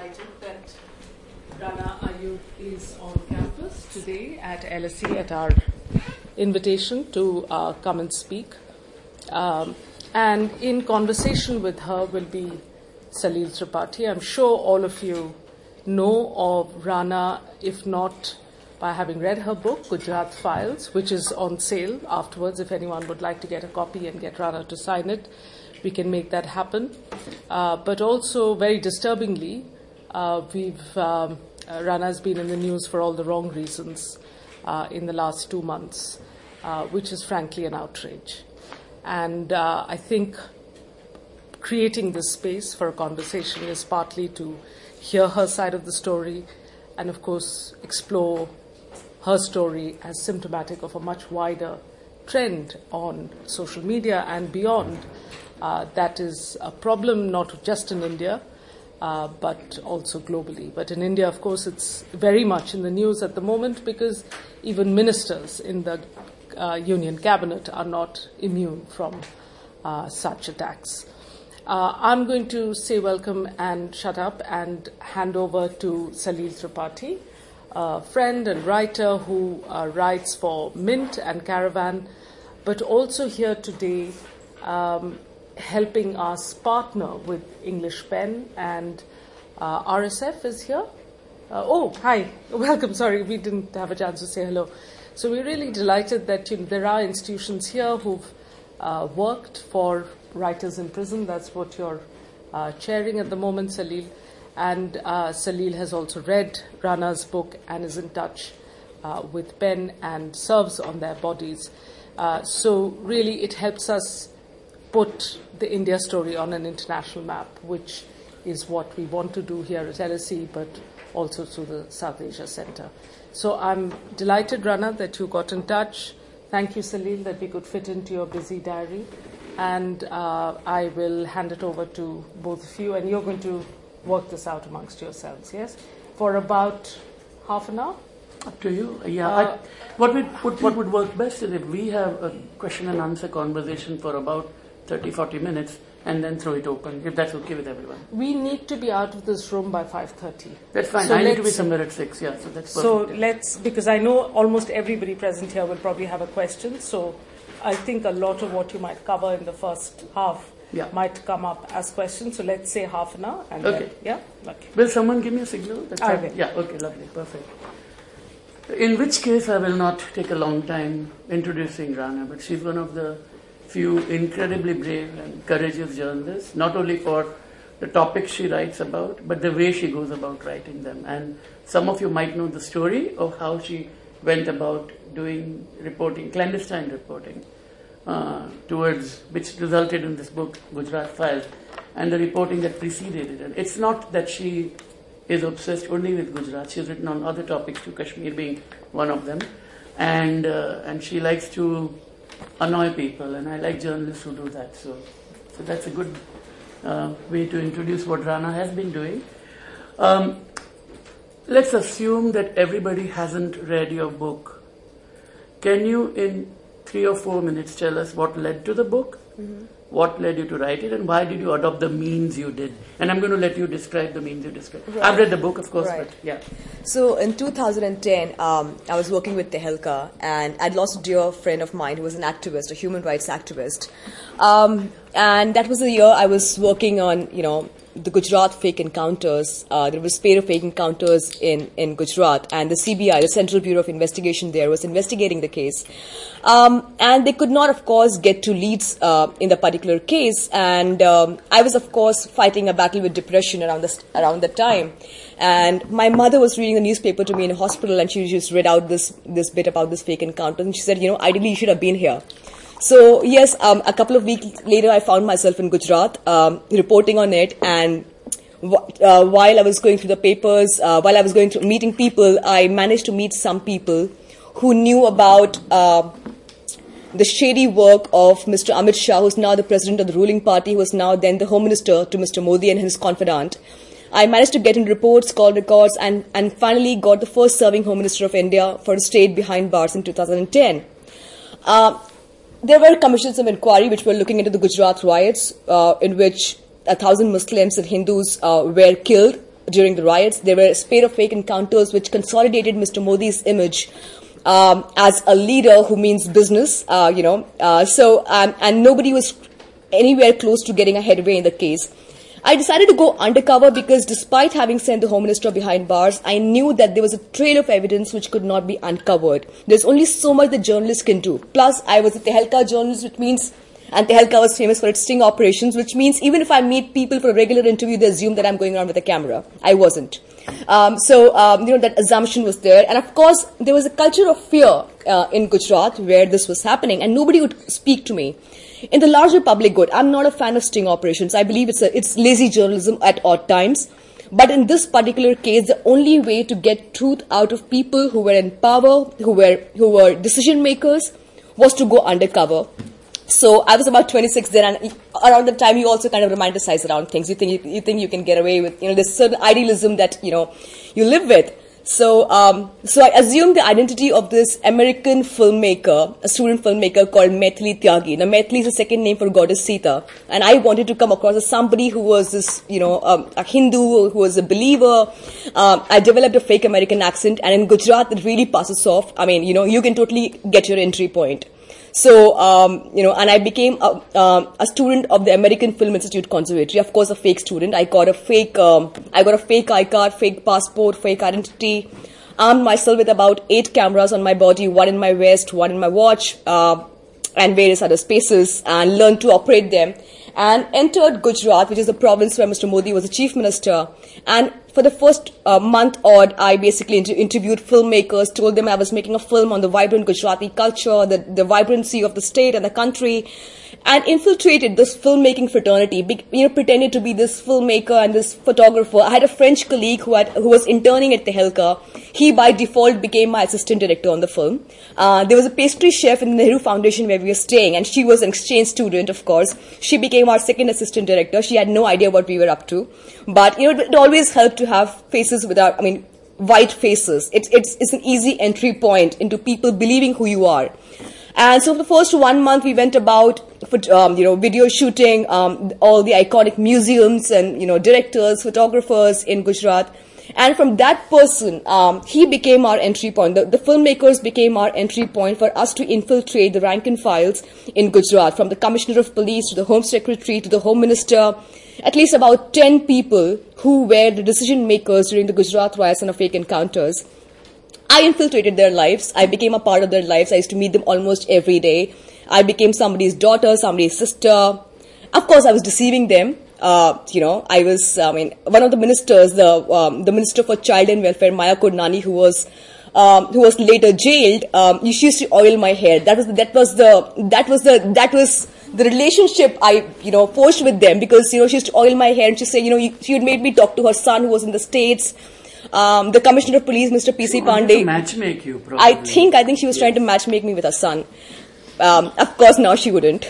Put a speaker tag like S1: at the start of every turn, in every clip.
S1: delighted that Rana Ayub is on campus today at LSE at our invitation to come and speak. And in conversation with her will be Salil Tripathi. I'm sure all of you know of Rana, if not by having read her book, Gujarat Files, which is on sale afterwards. If anyone would like to get a copy and get Rana to sign it, we can make that happen. But also, very disturbingly, Rana has been in the news for all the wrong reasons in the last 2 months, which is frankly an outrage. And I think creating this space for a conversation is partly to hear her side of the story and, of course, explore her story as symptomatic of a much wider trend on social media and beyond. That is a problem not just in India, but also globally. But in India, of course, it's very much in the news at the moment because even ministers in the Union Cabinet are not immune from such attacks. I'm going to say welcome and shut up and hand over to Salil Tripathi, a friend and writer who writes for Mint and Caravan, but also here today helping us partner with English Pen, and RSF is here. Hi, welcome. Sorry, we didn't have a chance to say hello. So we're really delighted that there are institutions here who've worked for writers in prison. That's what you're chairing at the moment, Salil. And Salil has also read Rana's book and is in touch with Pen and serves on their bodies. So really it helps us put the India story on an international map, which is what we want to do here at LSE, but also through the South Asia Centre. So I'm delighted, Rana, that you got in touch. Thank you, Salil, that we could fit into your busy diary. And I will hand it over to both of you, and you're going to work this out amongst yourselves, yes? For about half an hour?
S2: Up to you. Yeah. What would work best is if we have a question and answer conversation for about 30-40 minutes and then throw it open, if that's okay with everyone.
S1: We need to be out of this room by 5:30.
S2: That's fine. So I need to be somewhere at 6, yeah, so that's perfect.
S1: So because I know almost everybody present here will probably have a question, so I think a lot of what you might cover in the first half might come up as questions. So let's say half an hour. And
S2: okay.
S1: Okay.
S2: Will someone give me a signal?
S1: I will.
S2: Yeah, okay, lovely, perfect. In which case I will not take a long time introducing Rana, but she's one of the few incredibly brave and courageous journalists, not only for the topics she writes about, but the way she goes about writing them. And some of you might know the story of how she went about doing reporting, clandestine reporting, towards which resulted in this book, Gujarat Files, and the reporting that preceded it. And it's not that she is obsessed only with Gujarat. She's written on other topics too, Kashmir being one of them. And she likes to annoy people, and I like journalists who do that. So that's a good way to introduce what Rana has been doing. Let's assume that everybody hasn't read your book. Can you, in 3 or 4 minutes, tell us what led to the book, what led you to write it, and why did you adopt the means you did? And I'm going to let you describe the means you described. Right. I've read the book, of course, but yeah.
S3: So in 2010, I was working with Tehelka, and I'd lost a dear friend of mine who was an activist, a human rights activist. And that was the year I was working on, the Gujarat fake encounters. There was a spate of fake encounters in Gujarat, and the CBI, the Central Bureau of Investigation there, was investigating the case. And they could not, of course, get to leads in the particular case. And I was, of course, fighting a battle with depression around that time. And my mother was reading the newspaper to me in a hospital, and she just read out this bit about this fake encounter. And she said, ideally you should have been here. So yes, a couple of weeks later, I found myself in Gujarat, reporting on it. And while I was going through the papers, while I was going through meeting people, I managed to meet some people who knew about the shady work of Mr. Amit Shah, who's now the president of the ruling party, who was now then the Home Minister to Mr. Modi and his confidant. I managed to get in reports, call records, and finally got the first serving Home Minister of India for a state behind bars in 2010. There were commissions of inquiry which were looking into the Gujarat riots, in which 1,000 Muslims and Hindus were killed during the riots. There were a spate of fake encounters which consolidated Mr. Modi's image as a leader who means business, and nobody was anywhere close to getting a headway in the case. I decided to go undercover because despite having sent the Home Minister behind bars, I knew that there was a trail of evidence which could not be uncovered. There's only so much the journalist can do. Plus, I was a Tehelka journalist, which means, and Tehelka was famous for its sting operations, which means even if I meet people for a regular interview, they assume that I'm going around with a camera. I wasn't. That assumption was there. And of course, there was a culture of fear in Gujarat where this was happening, and nobody would speak to me. In the larger public good, I'm not a fan of sting operations. I believe it's lazy journalism at odd times. But in this particular case, the only way to get truth out of people who were in power, who were decision makers, was to go undercover. So I was about 26 then, and around the time you also kind of romanticize around things. You think you can get away with, there's certain idealism that, you live with. So I assumed the identity of this American filmmaker, a student filmmaker called Maithili Tyagi. Now, Maithili is a second name for goddess Sita. And I wanted to come across as somebody who was this, a Hindu, who was a believer. I developed a fake American accent, and in Gujarat, it really passes off. I mean, you can totally get your entry point. So, and I became a student of the American Film Institute Conservatory. Of course, a fake student. I got a fake iCard, fake passport, fake identity. Armed myself with about 8 cameras on my body, 1 in my vest, 1 in my watch, and various other spaces, and learned to operate them. And entered Gujarat, which is the province where Mr. Modi was the chief minister. And for the first month odd, I basically interviewed filmmakers, told them I was making a film on the vibrant Gujarati culture, the vibrancy of the state and the country, and infiltrated this filmmaking fraternity, pretended to be this filmmaker and this photographer. I had a French colleague who was interning at Tehelka. He, by default, became my assistant director on the film. There was a pastry chef in the Nehru Foundation where we were staying, and she was an exchange student, of course. She became our second assistant director. She had no idea what we were up to. But, it always helped to have faces white faces. It's an easy entry point into people believing who you are. And so for the first 1 month, we went about, video shooting, all the iconic museums and, directors, photographers in Gujarat. And from that person, he became our entry point. The filmmakers became our entry point for us to infiltrate the rank and files in Gujarat, from the Commissioner of Police to the Home Secretary to the Home Minister. At least about 10 people who were the decision makers during the Gujarat riots and the fake encounters. I infiltrated their lives. I became a part of their lives. I used to meet them almost every day. I became somebody's daughter, somebody's sister. Of course, I was deceiving them. I was, one of the ministers, the Minister for Child and Welfare, Maya Kodnani, who was later jailed. She used to oil my hair. That was the relationship I, forged with them, because, she used to oil my hair, and she said, she had made me talk to her son who was in the States. The Commissioner of Police, Mr. P.C. Pandey.
S2: Matchmake you, probably.
S3: I think she was trying to matchmake me with her son. Of course, now she wouldn't.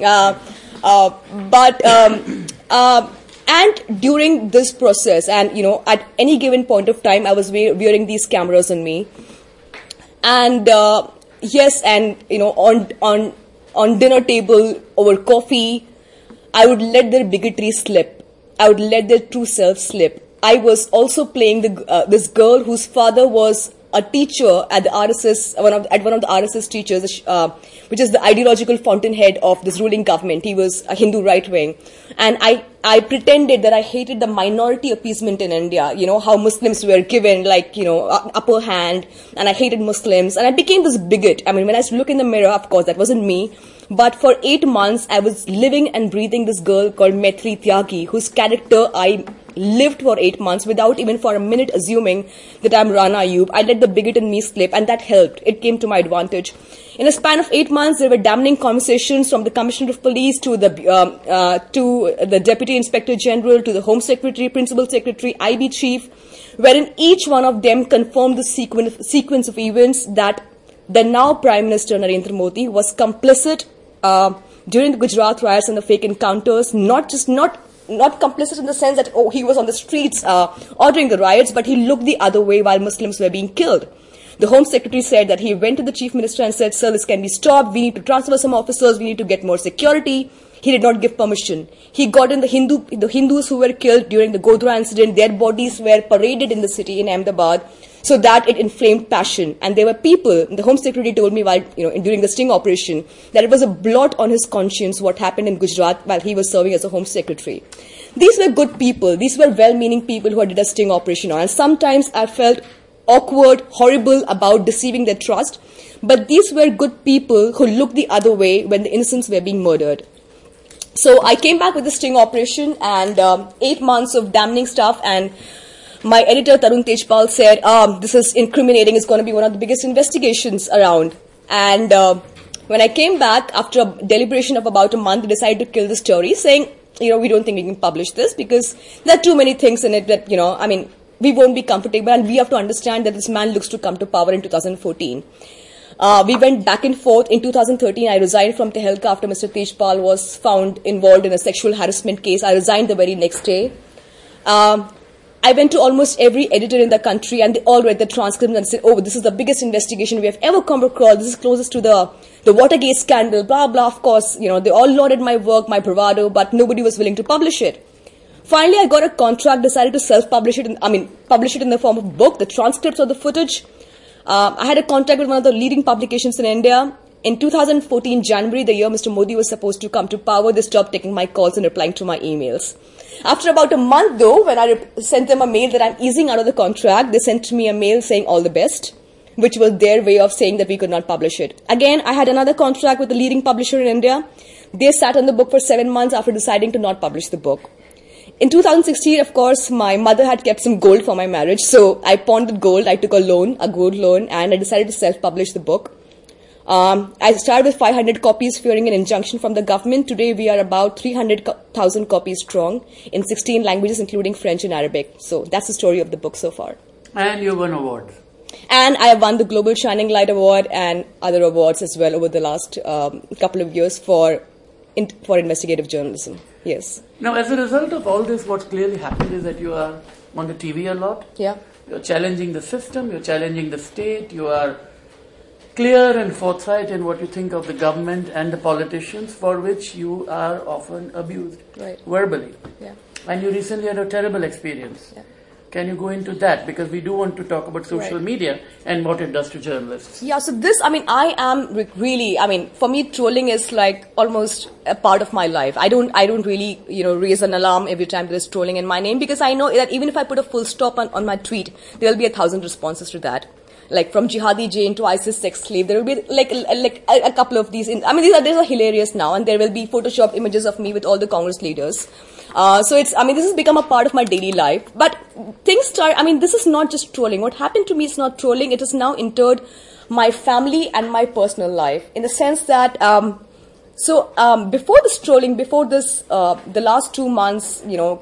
S3: And during this process, and at any given point of time, I was wearing these cameras on me. And yes, and on dinner table over coffee, I would let their bigotry slip. I would let their true self slip. I was also playing this girl whose father was a teacher at the RSS, one of the RSS teachers, which is the ideological fountainhead of this ruling government. He was a Hindu right wing, and I pretended that I hated the minority appeasement in India. How Muslims were given upper hand, and I hated Muslims, and I became this bigot. When I used to look in the mirror, of course, that wasn't me. But for 8 months, I was living and breathing this girl called Maithili Tyagi, whose character I lived for 8 months without even for a minute assuming that I'm Rana Ayub. I let the bigot in me slip, and that helped. It came to my advantage. In a span of 8 months, there were damning conversations from the Commissioner of Police to the Deputy Inspector General to the Home Secretary, Principal Secretary, IB Chief, wherein each one of them confirmed the sequence of events that the now Prime Minister Narendra Modi was complicit during the Gujarat riots and the fake encounters, not complicit in the sense that, he was on the streets ordering the riots, but he looked the other way while Muslims were being killed. The Home Secretary said that he went to the Chief Minister and said, "Sir, this can be stopped. We need to transfer some officers. We need to get more security." he did not give permission. He got in the Hindus who were killed during the Godhra incident, their bodies were paraded in the city in Ahmedabad, so that it inflamed passion. And there were people, the Home Secretary told me while, during the sting operation, that it was a blot on his conscience what happened in Gujarat while he was serving as a Home Secretary. These were good people. These were well-meaning people who did a sting operation on. And sometimes I felt awkward, horrible about deceiving their trust. But these were good people who looked the other way when the innocents were being murdered. So I came back with the sting operation and 8 months of damning stuff, and my editor Tarun Tejpal said, this is incriminating, it's going to be one of the biggest investigations around. And when I came back after a deliberation of about a month, they decided to kill the story, saying, we don't think we can publish this because there are too many things in it that, we won't be comfortable, and we have to understand that this man looks to come to power in 2014. We went back and forth. In 2013, I resigned from Tehelka after Mr. Tejpal was found involved in a sexual harassment case. I resigned the very next day. I went to almost every editor in the country, and they all read the transcript and said, this is the biggest investigation we have ever come across. This is closest to the Watergate scandal, blah, blah. Of course, they all lauded my work, my bravado, but nobody was willing to publish it. Finally, I got a contract, decided to self-publish it, publish it in the form of a book, the transcripts of the footage. I had a contract with one of the leading publications in India. In 2014, January, the year Mr. Modi was supposed to come to power, they stopped taking my calls and replying to my emails. After about a month, though, when I sent them a mail that I'm easing out of the contract, they sent me a mail saying all the best, which was their way of saying that we could not publish it. Again, I had another contract with the leading publisher in India. They sat on the book for 7 months after deciding to not publish the book. In 2016, of course, my mother had kept some gold for my marriage, so I pawned the gold. I took a gold loan, and I decided to self-publish the book. I started with 500 copies, fearing an injunction from the government. Today, we are about 300,000 copies strong in 16 languages, including French and Arabic. So that's the story of the book so far.
S2: And you won awards.
S3: And I have won the Global Shining Light Award and other awards as well over the last couple of years for investigative journalism. Yes.
S2: Now, as a result of all this, what's clearly happened is that you are on the TV a lot.
S3: Yeah.
S2: You're challenging the system, you're challenging the state, you are clear and forthright in what you think of the government and the politicians, for which you are often abused verbally.
S3: Yeah.
S2: And you recently had a terrible experience.
S3: Yeah.
S2: Can you go into that? Because we do want to talk about social media and what it does to journalists.
S3: Yeah, so this, I am really, for me, trolling is like almost a part of my life. I don't really, raise an alarm every time there is trolling in my name, because I know that even if I put a full stop on my tweet, there will be 1,000 responses to that. Like from Jihadi Jane to ISIS sex slave, there will be like a couple of these. These are hilarious now, and there will be photoshopped images of me with all the Congress leaders. So this has become a part of my daily life. But things start, this is not just trolling. What happened to me is not trolling. It has now entered my family and my personal life, in the sense that, before this trolling, before this, the last 2 months,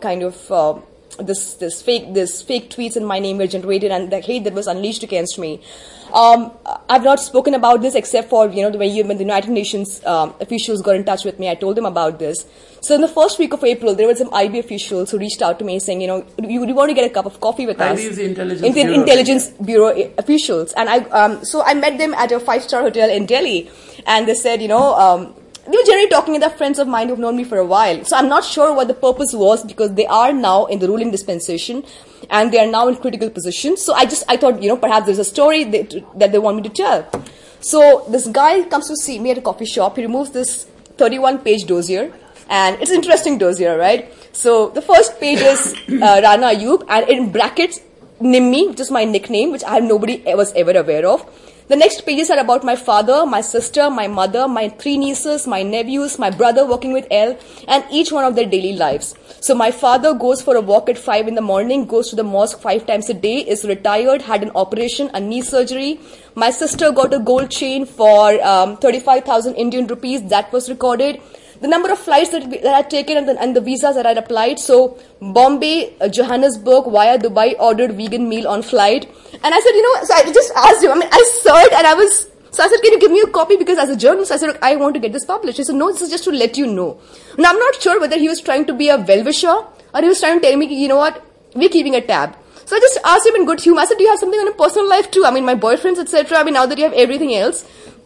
S3: this fake tweets in my name were generated, and the hate that was unleashed against me. I've not spoken about this except for, when the United Nations officials got in touch with me, I told them about this. So in the first week of April, there were some IB officials who reached out to me saying, you want to get a cup of coffee with us.
S2: IB is the
S3: Intelligence Bureau officials. And I met them at a 5-star hotel in Delhi, and they said, they were generally talking with friends of mine who've known me for a while. So I'm not sure what the purpose was, because they are now in the ruling dispensation and they are now in critical positions. So I thought, perhaps there's a story that they want me to tell. So this guy comes to see me at a coffee shop. He removes this 31-page dossier, and it's an interesting dossier, right? So the first page is Rana Ayyub, and in brackets, Nimmi, which is my nickname, which nobody was ever aware of. The next pages are about my father, my sister, my mother, my 3 nieces, my nephews, my brother working with Elle, and each one of their daily lives. So my father goes for a walk at 5 in the morning, goes to the mosque 5 times a day, is retired, had an operation, a knee surgery. My sister got a gold chain for 35,000 Indian rupees. That was recorded. The number of flights that I had taken and the visas that I had applied. So Bombay, Johannesburg via Dubai, ordered vegan meal on flight. And I said, so I just asked him, I saw it and so I said, can you give me a copy? Because as a journalist, I said, look, I want to get this published. He said, no, this is just to let you know. Now, I'm not sure whether he was trying to be a well-wisher or he was trying to tell me, you know what, we're keeping a tab. So I just asked him in good humor. I said, do you have something on a personal life too? My boyfriends, etc. Now that you have everything else.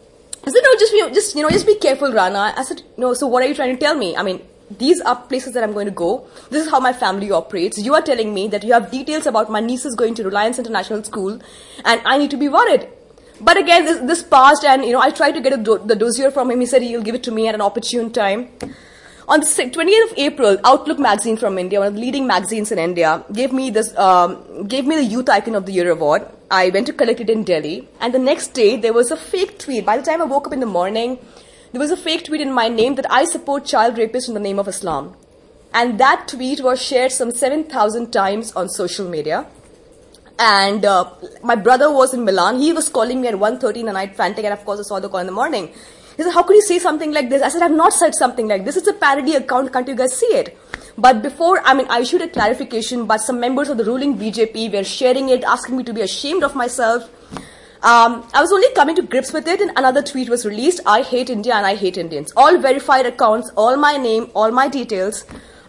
S3: I said, no, just be careful, Rana. I said, no, so what are you trying to tell me? I mean, these are places that I'm going to go. This is how my family operates. You are telling me that you have details about my nieces going to Reliance International School, and I need to be worried. But again, this passed, and I tried to get the dossier from him. He said he'll give it to me at an opportune time. On the 20th of April, Outlook magazine from India, one of the leading magazines in India, gave me the Youth Icon of the Year award. I went to collect it in Delhi, and the next day there was a fake tweet. By the time I woke up in the morning, there was a fake tweet in my name that I support child rapists in the name of Islam. And that tweet was shared some 7,000 times on social media. And my brother was in Milan. He was calling me at 1:30 in the night, frantic, and of course I saw the call in the morning. He said, how could you say something like this? I said, I've not said something like this. It's a parody account. Can't you guys see it? But before, I issued a clarification, but some members of the ruling BJP were sharing it, asking me to be ashamed of myself. I was only coming to grips with it, and another tweet was released. I hate India and I hate Indians. All verified accounts, all my name, all my details.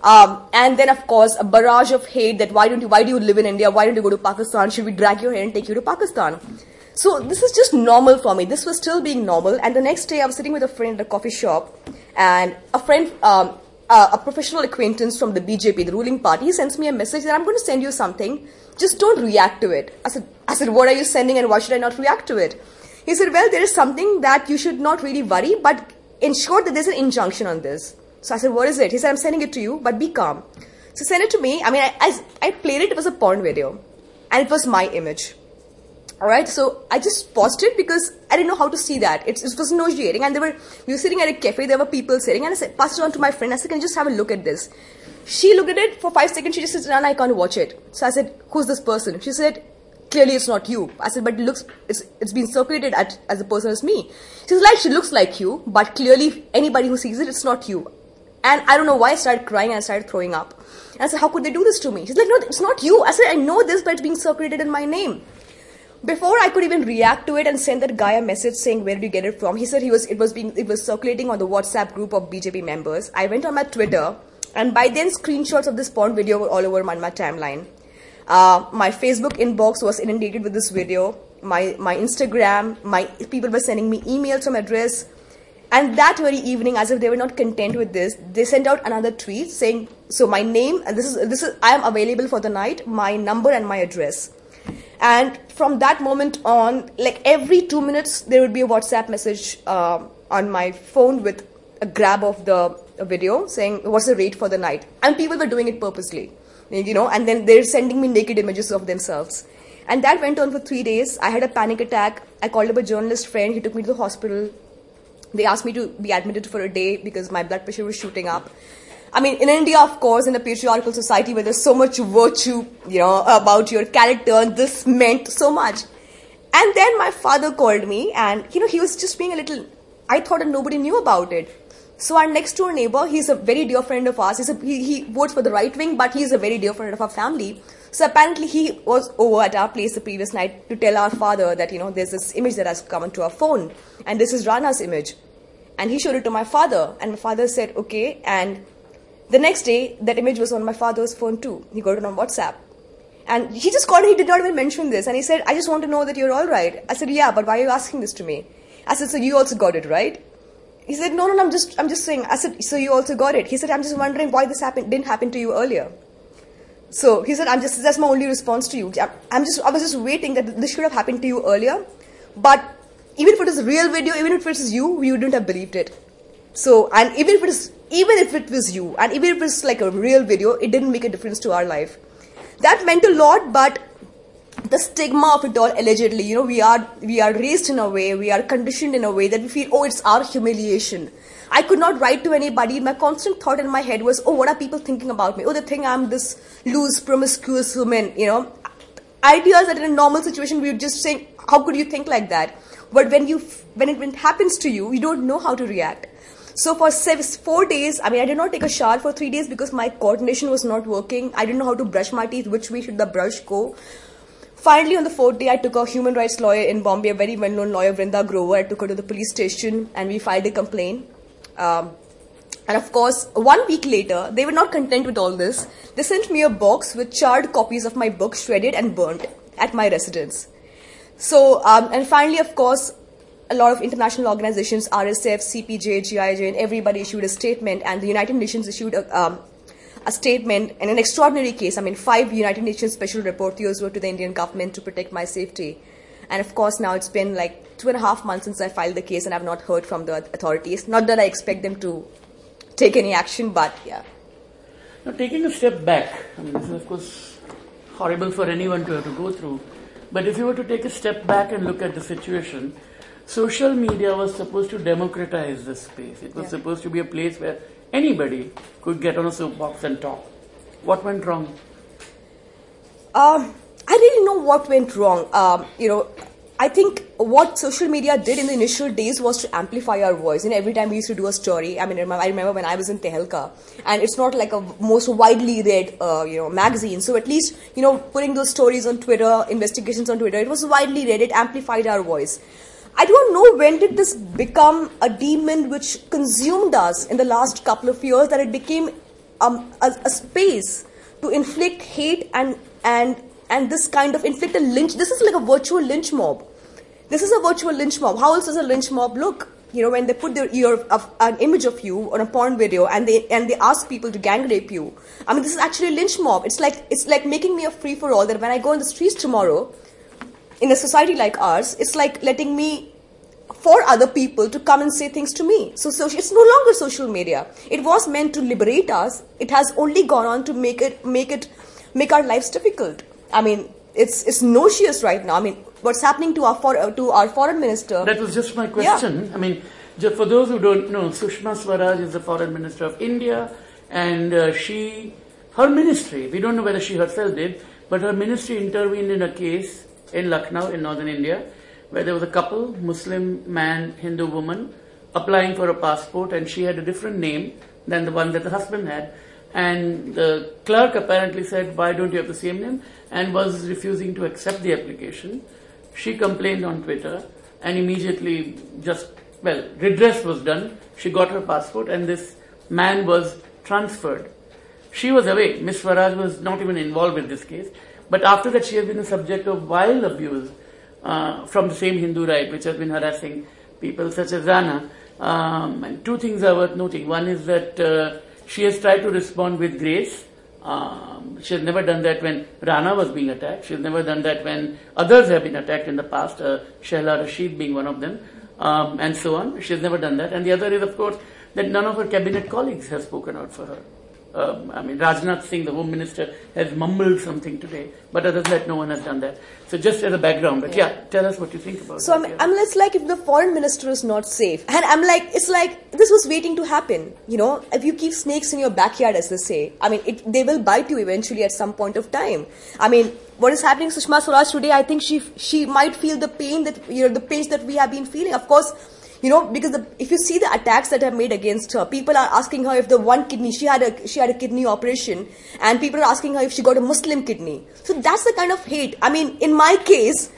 S3: And then, of course, a barrage of hate that why do you live in India? Why don't you go to Pakistan? Should we drag your hair and take you to Pakistan? So this is just normal for me. This was still being normal. And the next day I was sitting with a friend at a coffee shop, and a friend, a professional acquaintance from the BJP, the ruling party, sends me a message that I'm going to send you something. Just don't react to it. I said, what are you sending and why should I not react to it? He said, well, there is something that you should not really worry, but ensure that there's an injunction on this. So I said, what is it? He said, I'm sending it to you, but be calm. So send it to me. I played it. It was a porn video, and it was my image. All right, so I just paused it because I didn't know how to see that. It was nauseating, and we were sitting at a cafe. There were people sitting, and I said, passed it on to my friend. I said, can you just have a look at this? She looked at it for 5 seconds. She just said, Rana, I can't watch it. So I said, who's this person? She said, clearly it's not you. I said, but it's been circulated as a person as me. She looks like you, but clearly anybody who sees it, it's not you. And I don't know why I started crying and I started throwing up. And I said, how could they do this to me? She's like, no, it's not you. I said, I know this, but it's being circulated in my name. Before I could even react to it and send that guy a message saying, where did you get it from? He said it was circulating on the WhatsApp group of BJP members. I went on my Twitter, and by then screenshots of this porn video were all over my timeline. My Facebook inbox was inundated with this video. My Instagram, people were sending me emails from address. And that very evening, as if they were not content with this, they sent out another tweet saying, so my name, and this is, I am available for the night, my number and my address. And from that moment on, like every 2 minutes, there would be a WhatsApp message on my phone with a grab of the video saying, what's the rate for the night? And people were doing it purposely, and then they're sending me naked images of themselves. And that went on for 3 days. I had a panic attack. I called up a journalist friend. He took me to the hospital. They asked me to be admitted for a day because my blood pressure was shooting up. In India, of course, in a patriarchal society where there's so much virtue, about your character, this meant so much. And then my father called me, and, he was just being I thought that nobody knew about it. So our next door neighbor, he's a very dear friend of ours. He votes for the right wing, but he's a very dear friend of our family. So apparently he was over at our place the previous night to tell our father that, there's this image that has come onto our phone, and this is Rana's image. And he showed it to my father, and my father said, okay. And the next day, that image was on my father's phone too. He got it on WhatsApp. And he just called, he did not even mention this. And he said, I just want to know that you're all right. I said, yeah, but why are you asking this to me? I said, so you also got it, right? He said, no, I'm just saying. I said, so you also got it. He said, I'm just wondering why this didn't happen to you earlier. So he said, that's my only response to you. I was just waiting that this should have happened to you earlier. But even if it is a real video, even if it is you wouldn't have believed it. So, and even if it was you, and even if it's like a real video, it didn't make a difference to our life. That meant a lot, but the stigma of it all, allegedly, we are raised in a way, we are conditioned in a way that we feel, oh, it's our humiliation. I could not write to anybody. My constant thought in my head was, oh, what are people thinking about me? Oh, they think I'm this loose, promiscuous woman, Ideas that in a normal situation, we would just say, how could you think like that? But when it happens to you, you don't know how to react. So for 4 days, I did not take a shower for 3 days because my coordination was not working. I didn't know how to brush my teeth, which way should the brush go. Finally, on the 4th day, I took a human rights lawyer in Bombay, a very well-known lawyer, Vrinda Grover. I took her to the police station and we filed a complaint. And of course, 1 week later, they were not content with all this. They sent me a box with charred copies of my book, shredded and burnt, at my residence. So, and finally, of course, a lot of international organizations, RSF, CPJ, GIJ, and everybody issued a statement, and the United Nations issued a statement in an extraordinary case. I mean, 5 United Nations special rapporteurs wrote to the Indian government to protect my safety. And of course, now it's been like 2.5 months since I filed the case, and I've not heard from the authorities. Not that I expect them to take any action, but yeah.
S2: Now, taking a step back, I mean, this is of course horrible for anyone to have to go through. But if you were to take a step back and look at the situation, social media was supposed to democratize this space. It was supposed to be a place where anybody could get on a soapbox and talk. What went wrong?
S3: I really know what went wrong. I think what social media did in the initial days was to amplify our voice. Every time we used to do a story, I remember when I was in Tehelka, and it's not like a most widely read, magazine. So at least, putting those stories on Twitter, investigations on Twitter, it was widely read. It amplified our voice. I don't know when did this become a demon which consumed us in the last couple of years, that it became a space to inflict hate and this kind of inflict a lynch. This is like a virtual lynch mob. This is a virtual lynch mob. How else does a lynch mob look? When they put an image of you on a porn video and they ask people to gang rape you. I mean, this is actually a lynch mob. It's like making me a free for all, that when I go on the streets tomorrow, in a society like ours, it's like letting me for other people to come and say things to me. So it's no longer social media. It was meant to liberate us. It has only gone on to make our lives difficult. I mean, it's nauseous right now. I mean, what's happening to our foreign minister?
S2: That was just my question. Yeah. I mean, just for those who don't know, Sushma Swaraj is the foreign minister of India, and her ministry, we don't know whether she herself did, but her ministry intervened in a case in Lucknow in northern India, where there was a couple, Muslim man, Hindu woman, applying for a passport, and she had a different name than the one that the husband had. And the clerk apparently said, why don't you have the same name? And was refusing to accept the application. She complained on Twitter, and immediately redress was done. She got her passport, and this man was transferred. She was away. Ms. Swaraj was not even involved with this case. But after that, she has been the subject of vile abuse from the same Hindu right, which has been harassing people such as Rana. And 2 things are worth noting. One is that she has tried to respond with grace. She has never done that when Rana was being attacked. She has never done that when others have been attacked in the past, Shehla Rashid being one of them, and so on. She has never done that. And the other is, of course, that none of her cabinet colleagues have spoken out for her. Rajnath Singh, the Home Minister, has mumbled something today, but other than that, no one has done that. So just as a background, but tell us what you think about
S3: so
S2: that.
S3: So it's like if the foreign minister is not safe, and it's like this was waiting to happen. If you keep snakes in your backyard, as they say, they will bite you eventually at some point of time. What is happening to Sushma Swaraj today? I think she might feel the pain that the pains that we have been feeling. Of course. Because if you see the attacks that are made against her, people are asking her if the one kidney, she had a kidney operation, and people are asking her if she got a Muslim kidney. So that's the kind of hate. In my case,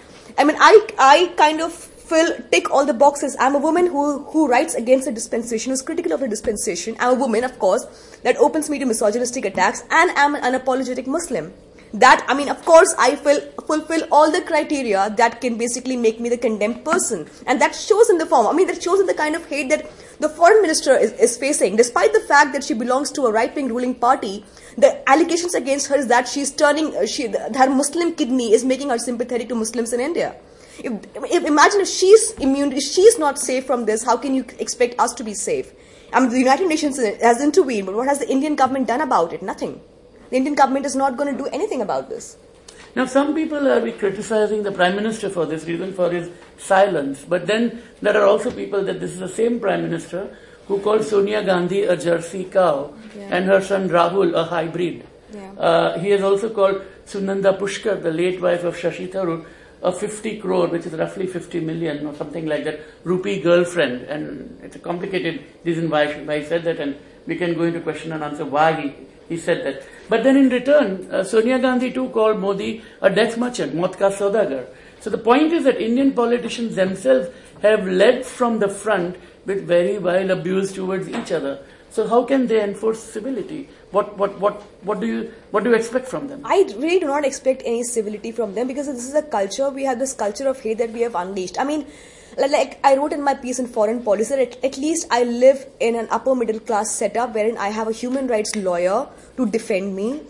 S3: I kind of tick all the boxes. I'm a woman who writes against the dispensation, who's critical of the dispensation. I'm a woman, of course, that opens me to misogynistic attacks, and I'm an unapologetic Muslim. That, of course, I fulfill all the criteria that can basically make me the condemned person. And that shows in the form, that shows in the kind of hate that the foreign minister is facing. Despite the fact that she belongs to a right-wing ruling party, the allegations against her is that her Muslim kidney is making her sympathetic to Muslims in India. Imagine if she's immune, if she's not safe from this, how can you expect us to be safe? The United Nations has intervened, but what has the Indian government done about it? Nothing. The Indian government is not going to do anything about this.
S2: Now, some people are criticizing the Prime Minister for this reason, for his silence. But then there are also people that this is the same Prime Minister who called Sonia Gandhi a Jersey cow and her son Rahul a hybrid. Yeah. He has also called Sunanda Pushkar, the late wife of Shashi Tharoor, a 50 crore, which is roughly 50 million or something like that, rupee girlfriend. And it's a complicated reason why he said that, and we can go into question and answer why he said that. But then in return, Sonia Gandhi too called Modi a death merchant, Maut ka saudagar. So the point is that Indian politicians themselves have led from the front with very vile abuse towards each other. So how can they enforce civility? What do you expect from them?
S3: I really do not expect any civility from them, because this is a culture. We have this culture of hate that we have unleashed. Like I wrote in my piece in Foreign Policy that at least I live in an upper middle class setup wherein I have a human rights lawyer to defend me.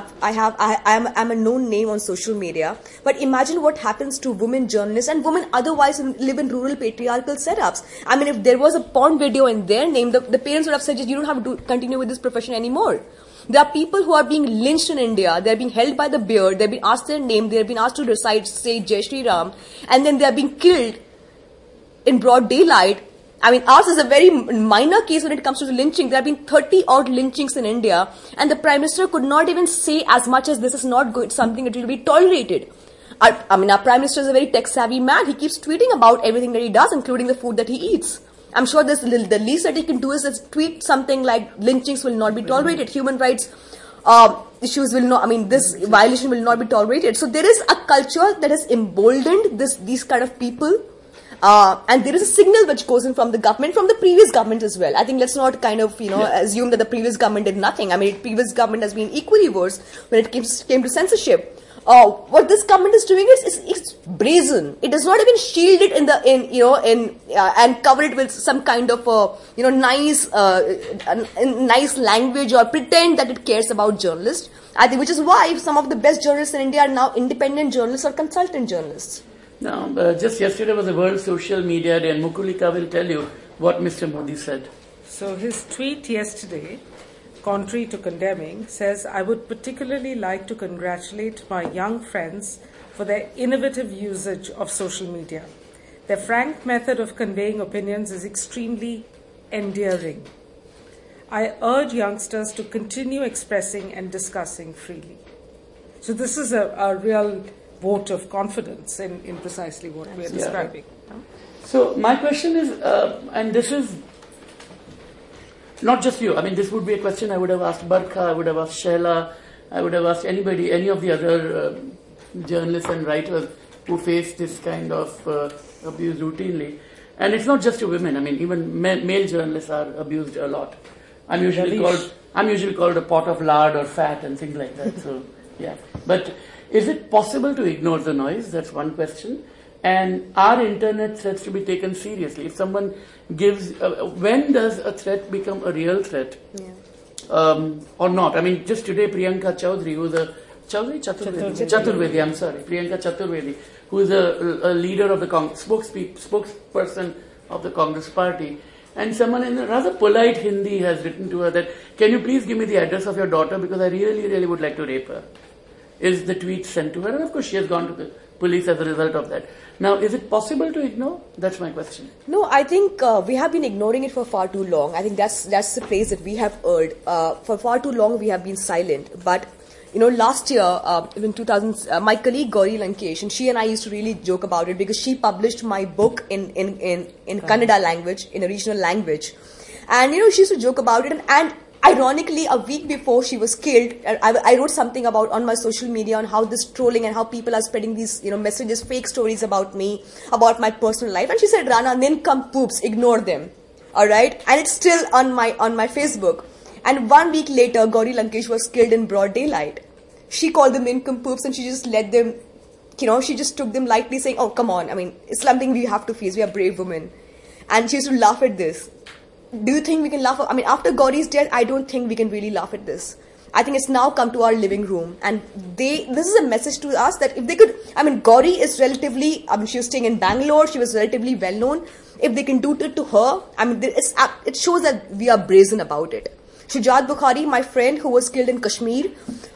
S3: I'm a known name on social media. But imagine what happens to women journalists and women otherwise who live in rural patriarchal setups. I mean, if there was a porn video in their name, the parents would have said, you don't have to continue with this profession anymore. There are people who are being lynched in India. They're being held by the beard. They've been asked their name. They've been asked to recite, say Jai Shri Ram. And then they're being killed in broad daylight. I mean, ours is a very minor case when it comes to lynching. There have been 30 odd lynchings in India. And the Prime Minister could not even say as much as this is not good, something that will be tolerated. I mean, our Prime Minister is a very tech-savvy man. He keeps tweeting about everything that he does, including the food that he eats. I'm sure the least that he can do is tweet something like lynchings will not be tolerated, human rights issues will not, I mean, this violation will not be tolerated. So there is a culture that has emboldened these kind of people. And there is a signal which goes in from the government, from the previous government as well. I think let's not kind of, assume that the previous government did nothing. I mean, previous government has been equally worse when it came to censorship. What this government is doing is it's brazen. It does not even shield it and cover it with some kind of nice language or pretend that it cares about journalists. I think which is why some of the best journalists in India are now independent journalists or consultant journalists.
S2: Now, just yesterday was the World Social Media Day, and Mukulika will tell you what Mr. Modi said.
S1: So his tweet yesterday, contrary to condemning, says, I would particularly like to congratulate my young friends for their innovative usage of social media. Their frank method of conveying opinions is extremely endearing. I urge youngsters to continue expressing and discussing freely. So this is a real vote of confidence in precisely what we are describing.
S2: So my question is, and this is not just you. I mean, this would be a question I would have asked Barkha, I would have asked Sheila, I would have asked anybody, any of the other journalists and writers who face this kind of abuse routinely. And it's not just to women. I mean, even male journalists are abused a lot. I'm usually called a pot of lard or fat and things like that. So, yeah. But is it possible to ignore the noise? That's one question. And are internet threats to be taken seriously? If someone gives, when does a threat become a real threat? Yeah. Or not? I mean, just today, Priyanka Chaudhary, who is a Chaturvedi, I'm sorry, Priyanka Chaturvedi, who is a leader of the spokesperson of the Congress party, and someone in a rather polite Hindi has written to her that, can you please give me the address of your daughter because I really, really would like to rape her. Is the tweet sent to her? And of course she has gone to the police as a result of that. Now, is it possible to ignore? That's my question.
S3: No, I think we have been ignoring it for far too long. I think that's the phrase that we have heard. For far too long we have been silent. But last year, in 2000, my colleague Gauri Lankesh, and she and I used to really joke about it because she published my book in Kannada language, in a regional language. And, she used to joke about it. And ironically, a week before she was killed, I wrote something on my social media on how this trolling and how people are spreading these, messages, fake stories about me, about my personal life. And she said, Rana, nincompoops, ignore them. All right? And it's still on my Facebook. And 1 week later, Gauri Lankesh was killed in broad daylight. She called them nincompoops and she just let them, she just took them lightly saying, oh, come on. I mean, it's something we have to face. We are brave women. And she used to laugh at this. Do you think we can laugh? I mean, after Gauri's death, I don't think we can really laugh at this. I think it's now come to our living room. And this is a message to us that if they could, I mean, Gauri is relatively, she was staying in Bangalore. She was relatively well known. If they can do it to her, I mean, it shows that we are brazen about it. Shujat Bukhari, my friend who was killed in Kashmir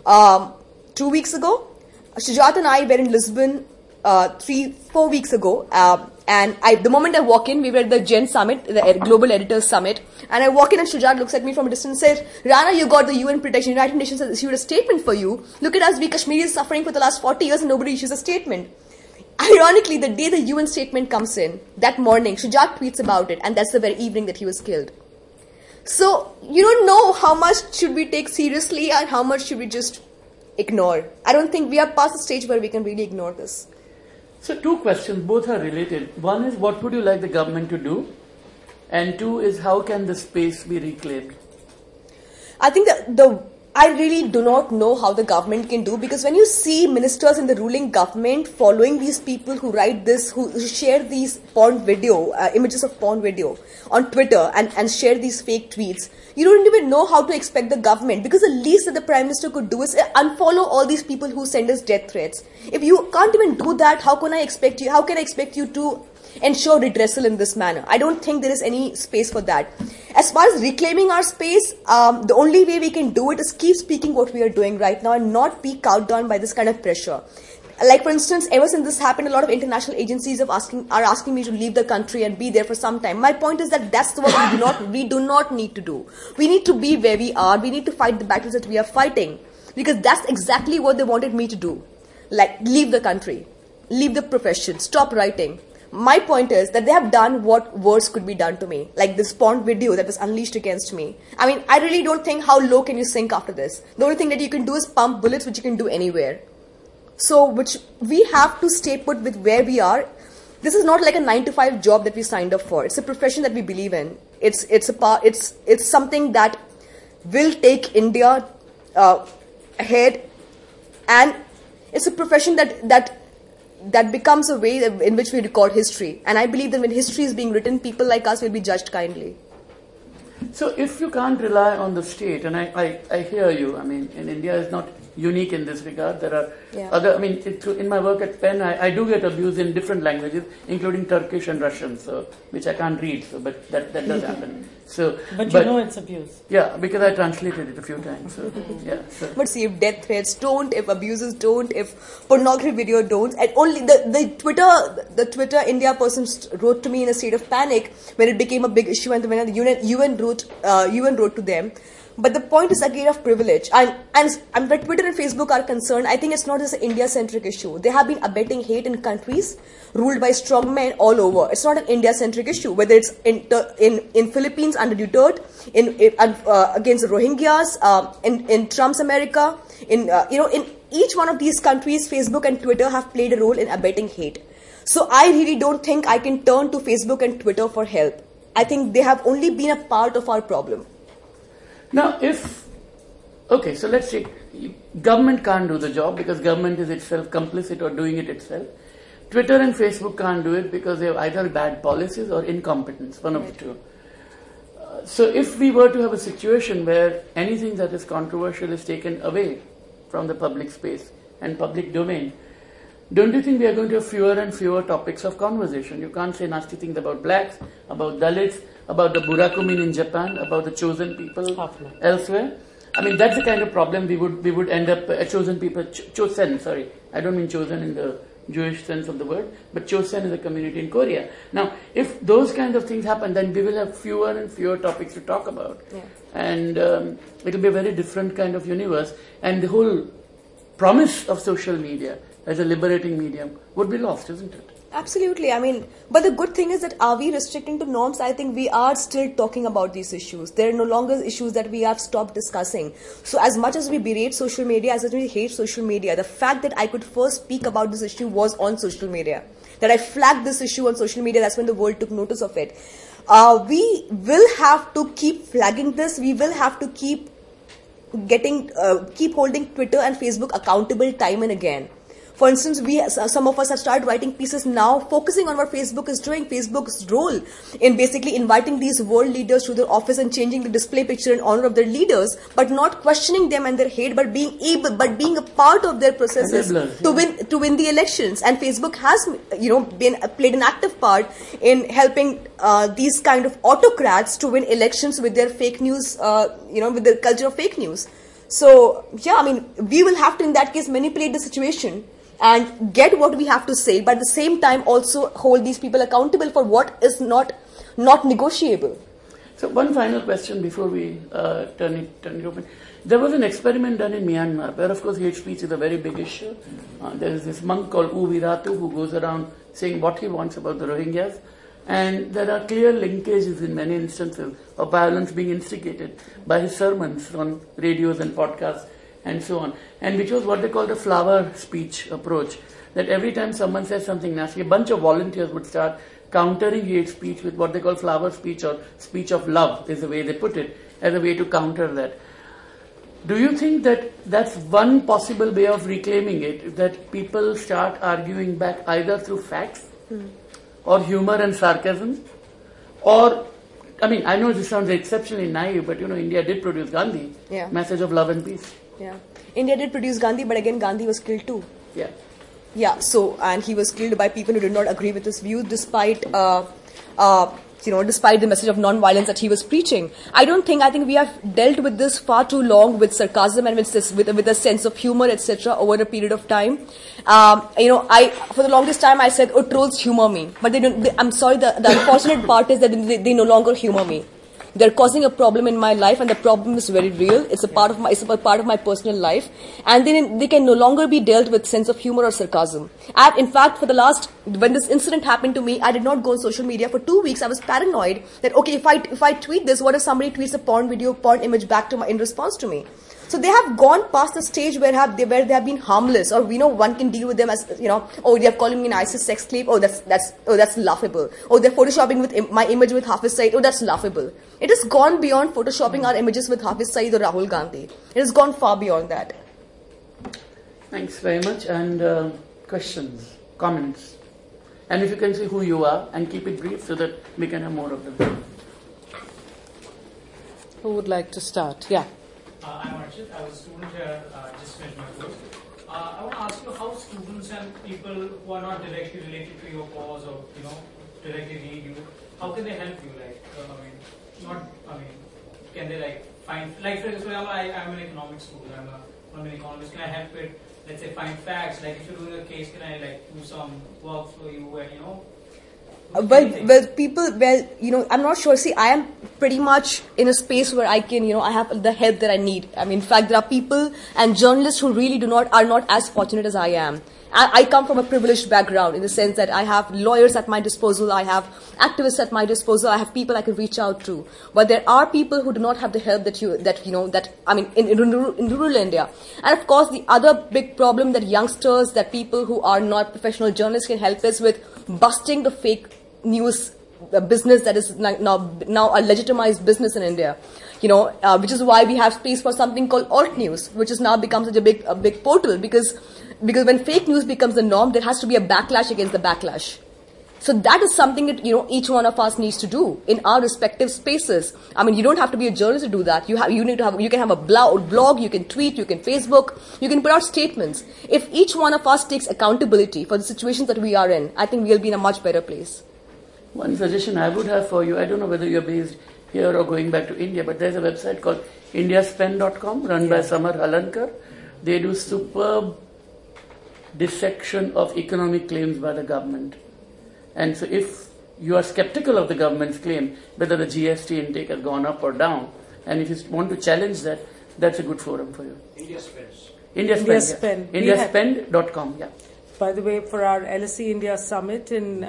S3: 2 weeks ago. Shujat and I were in Lisbon 3-4 weeks ago. And the moment I walk in, we were at the GEN Summit, the Global Editors Summit. And I walk in and Shujat looks at me from a distance and says, Rana, you got the UN protection. United Nations has issued a statement for you. Look at us, we Kashmiris suffering for the last 40 years and nobody issues a statement. Ironically, the day the UN statement comes in, that morning, Shujat tweets about it. And that's the very evening that he was killed. So, you don't know how much should we take seriously and how much should we just ignore. I don't think we are past the stage where we can really ignore this.
S2: So 2 questions, both are related. One is, what would you like the government to do? And 2 is, how can the space be reclaimed?
S3: I think I really do not know how the government can do, because when you see ministers in the ruling government following these people who write this, who share these porn video, images of porn video on Twitter and share these fake tweets, you don't even know how to expect the government, because the least that the Prime Minister could do is unfollow all these people who send us death threats. If you can't even do that, how can I expect you to ensure redressal in this manner? I don't think there is any space for that. As far as reclaiming our space, the only way we can do it is keep speaking what we are doing right now and not be cowed down by this kind of pressure. Like, for instance, ever since this happened, a lot of international agencies are asking me to leave the country and be there for some time. My point is that that's what we do not need to do. We need to be where we are. We need to fight the battles that we are fighting, because that's exactly what they wanted me to do. Like, leave the country, leave the profession, stop writing. My point is that they have done what worse could be done to me, like this porn video that was unleashed against me. I mean, I really don't think how low can you sink after this. The only thing that you can do is pump bullets, which you can do anywhere. So, which we have to stay put with where we are. This is not like a 9-to-5 job that we signed up for. It's a profession that we believe in. It's something that will take India ahead, and it's a profession that becomes a way in which we record history. And I believe that when history is being written, people like us will be judged kindly.
S2: So if you can't rely on the state, and I hear you, I mean, in India is not unique in this regard. There are other, I mean, in my work at Penn, I do get abuse in different languages, including Turkish and Russian, so which I can't read, so but that does happen. So,
S4: but you know it's abuse.
S2: Yeah, because I translated it a few times. So, yeah. So.
S3: But see, if death threats don't, if abuses don't, if pornography video don't, and only the Twitter India person wrote to me in a state of panic when it became a big issue, and when the UN wrote to them. But the point is again of privilege. And when Twitter and Facebook are concerned, I think it's not just an India-centric issue. They have been abetting hate in countries ruled by strongmen all over. It's not an India-centric issue. Whether it's in Philippines under Duterte, against the Rohingyas, in Trump's America, in each one of these countries, Facebook and Twitter have played a role in abetting hate. So I really don't think I can turn to Facebook and Twitter for help. I think they have only been a part of our problem.
S2: Now, so let's say government can't do the job because government is itself complicit or doing it itself. Twitter and Facebook can't do it because they have either bad policies or incompetence, one of the two. So if we were to have a situation where anything that is controversial is taken away from the public space and public domain, don't you think we are going to have fewer and fewer topics of conversation? You can't say nasty things about blacks, about Dalits, about the Burakumin in Japan, about the chosen people elsewhere. I mean, that's the kind of problem we would end up, chosen people, chosen, sorry, I don't mean chosen in the Jewish sense of the word, but chosen is a community in Korea. Now, if those kinds of things happen, then we will have fewer and fewer topics to talk about. Yeah. And it will be a very different kind of universe. And the whole promise of social media as a liberating medium would be lost, isn't it?
S3: Absolutely. I mean, but the good thing is that are we restricting to norms? I think we are still talking about these issues. There are no longer issues that we have stopped discussing. So as much as we berate social media, as much as we hate social media, the fact that I could first speak about this issue was on social media. That I flagged this issue on social media, that's when the world took notice of it. We will have to keep flagging this. We will have to keep holding Twitter and Facebook accountable time and again. For instance, some of us have started writing pieces now focusing on what Facebook is doing, Facebook's role in basically inviting these world leaders to their office and changing the display picture in honor of their leaders, but not questioning them and their hate, but being a part of their processes to win the elections. And Facebook has, played an active part in helping these kind of autocrats to win elections with their fake news, with their culture of fake news. So, yeah, I mean, we will have to, in that case, manipulate the situation and get what we have to say, but at the same time also hold these people accountable for what is not negotiable.
S2: So one final question before we turn it open. There was an experiment done in Myanmar where, of course, hate speech is a very big issue. There is this monk called U Viratu who goes around saying what he wants about the Rohingyas, and there are clear linkages in many instances of violence being instigated by his sermons on radios and podcasts and so on, and which was what they call the flower speech approach, that every time someone says something nasty, a bunch of volunteers would start countering hate speech with what they call flower speech or speech of love, is the way they put it, as a way to counter that. Do you think that that's one possible way of reclaiming it, that people start arguing back either through facts or humor and sarcasm? Or, I mean, I know this sounds exceptionally naive, but India did produce Gandhi, message of love and peace.
S3: Yeah. India did produce Gandhi, but again, Gandhi was killed too.
S2: Yeah.
S3: Yeah, and he was killed by people who did not agree with his views despite despite the message of non-violence that he was preaching. I think we have dealt with this far too long with sarcasm and with a sense of humor, etc. over a period of time. For the longest time I said, trolls humor me. But I'm sorry, the unfortunate part is that they no longer humor me. They're causing a problem in my life, and the problem is very real. It's a part of my personal life, and they can no longer be dealt with sense of humor or sarcasm. In fact, when this incident happened to me, I did not go on social media for 2 weeks. I was paranoid that if I tweet this, what if somebody tweets a porn image back in response to me? So they have gone past the stage where they have been harmless, or one can deal with them as they are calling me an ISIS sex slave. That's laughable. They're photoshopping with my image with Hafiz Saeed. That's laughable. It has gone beyond photoshopping our images with Hafiz Saeed or Rahul Gandhi. It has gone far beyond that.
S2: Thanks very much. And questions, comments, and if you can say who you are and keep it brief so that we can have more of them.
S1: Who would like to start? Yeah.
S4: I'm Archit. I was a student here, just finished my course. I want to ask you how students and people who are not directly related to your cause or, directly read you, how can they help you? Can they find, for example, I'm an economics student, I'm an economist, can I help it, let's say, find facts? If you're doing a case, can I do some work for you and,
S3: I'm not sure. See, I am pretty much in a space where I can, I have the help that I need. In fact, there are people and journalists who really are not as fortunate as I am. I come from a privileged background in the sense that I have lawyers at my disposal, I have activists at my disposal, I have people I can reach out to. But there are people who do not have the help in rural India. And of course, the other big problem that youngsters, that people who are not professional journalists can help us with busting the fake news business that is now a legitimized business in India. Which is why we have space for something called alt news, which has now become such a big portal because when fake news becomes the norm, there has to be a backlash against the backlash. So that is something that each one of us needs to do in our respective spaces. You don't have to be a journalist to do that. You can have a blog, you can tweet, you can Facebook, you can put out statements. If each one of us takes accountability for the situations that we are in, I think we'll be in a much better place.
S2: One suggestion I would have for you, I don't know whether you're based here or going back to India, but there's a website called indiaspend.com run by Samar Halankar. They do superb dissection of economic claims by the government. And so if you are skeptical of the government's claim, whether the GST intake has gone up or down, and if you want to challenge that, that's a good forum for you.
S5: Indiaspend.
S2: Indiaspend.com, yeah.
S5: By the way, for our LSE India Summit in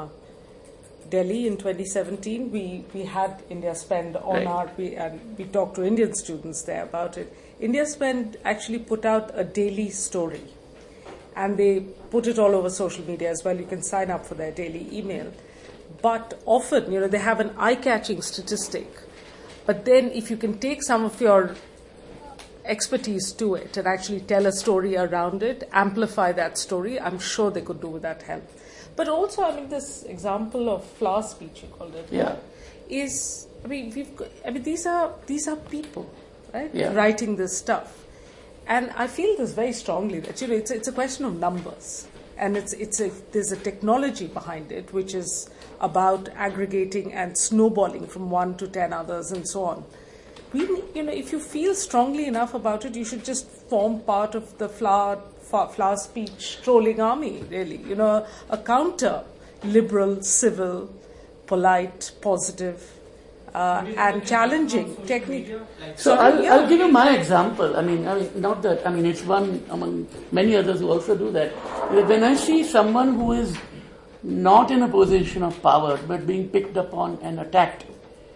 S5: Delhi in 2017, we had Indiaspend on we talked to Indian students there about it. Indiaspend actually put out a daily story, and they put it all over social media as well. You can sign up for their daily email. But often, they have an eye-catching statistic. But then if you can take some of your expertise to it and actually tell a story around it, amplify that story, I'm sure they could do with that help. But also, this example of flower speech, you called it, is, these are people, right, writing this stuff. And I feel this very strongly that it's a question of numbers, and there's a technology behind it which is about aggregating and snowballing from 1 to 10 others and so on. If you feel strongly enough about it, you should just form part of the flower speech trolling army. Really, a counter liberal, civil, polite, positive. And challenging technique.
S2: So I'll give you my example. Not that. It's one among many others who also do that. When I see someone who is not in a position of power but being picked upon and attacked,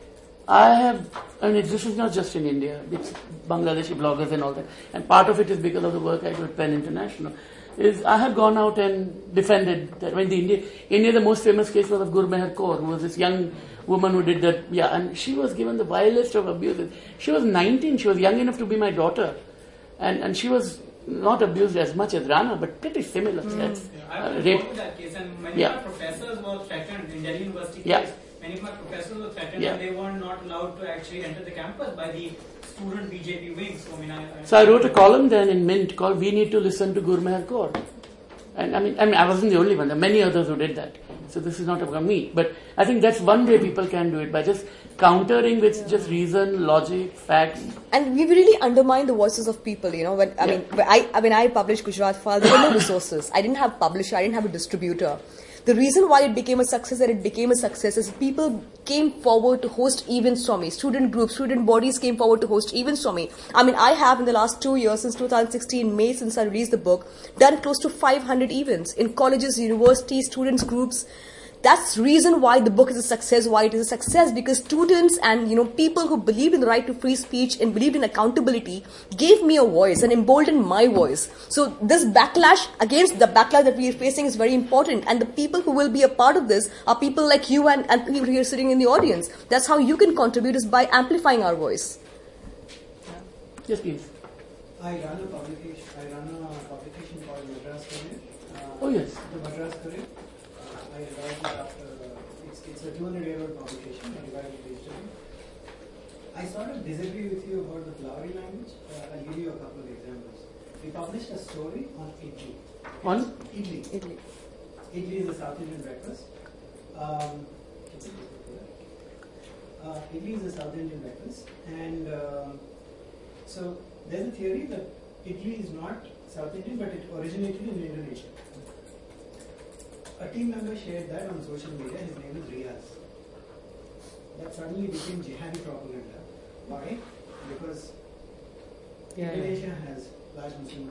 S2: this is not just in India. It's Bangladeshi bloggers and all that. And part of it is because of the work I do at PEN International. is I have gone out and defended that. When India, the most famous case was of Gurmeher Kaur, who was this young woman who did that. Yeah, and she was given the vilest of abuses. She was 19. She was young enough to be my daughter, and she was not abused as much as Rana, but pretty similar.
S4: I was involved with that case, and many of my professors were threatened in Delhi University case. Many of my professors were threatened, and they were not allowed to actually enter the campus by the student BJP wing. So
S2: I wrote a column then in Mint called "We Need to Listen to Gurmeher Kaur," and I mean I wasn't the only one. There are many others who did that. So this is not about me, but I think that's one way people can do it, by just countering with just reason, logic, facts.
S3: And we really undermine the voices of people, you know. When I published Gujarat File, there were no resources. I didn't have a publisher, I didn't have a distributor. The reason why it became a success is people came forward to host events for me. Student groups, student bodies came forward to host events for me. I mean, I have in the last 2 years, since 2016, May, since I released the book, done close to 500 events in colleges, universities, students groups. That's the reason why the book is a success, why it is a success, because students and, you know, people who believe in the right to free speech and believed in accountability gave me a voice and emboldened my voice. So this backlash against the backlash that we are facing is very important, and the people who will be a part of this are people like you and people here sitting in the audience. That's how you can contribute, is by amplifying our voice.
S2: Yes, please.
S6: I run a publication called Madras Courier.
S2: Oh yes.
S6: The Madras Courier. I revised it after, it's a 200-year-old publication. I revised it digitally. I sort of disagree with you about the flowery language. I'll give you a couple of examples. We published a story on idli.
S2: On?
S6: Idli. Idli is a South Indian breakfast. Idli is a South Indian breakfast. And so there's a theory that idli is not South Indian, but it originated in Indonesia. A team member shared that on social media. His name is Riaz. That suddenly became jihadi propaganda. Why? Because Indonesia has large Muslim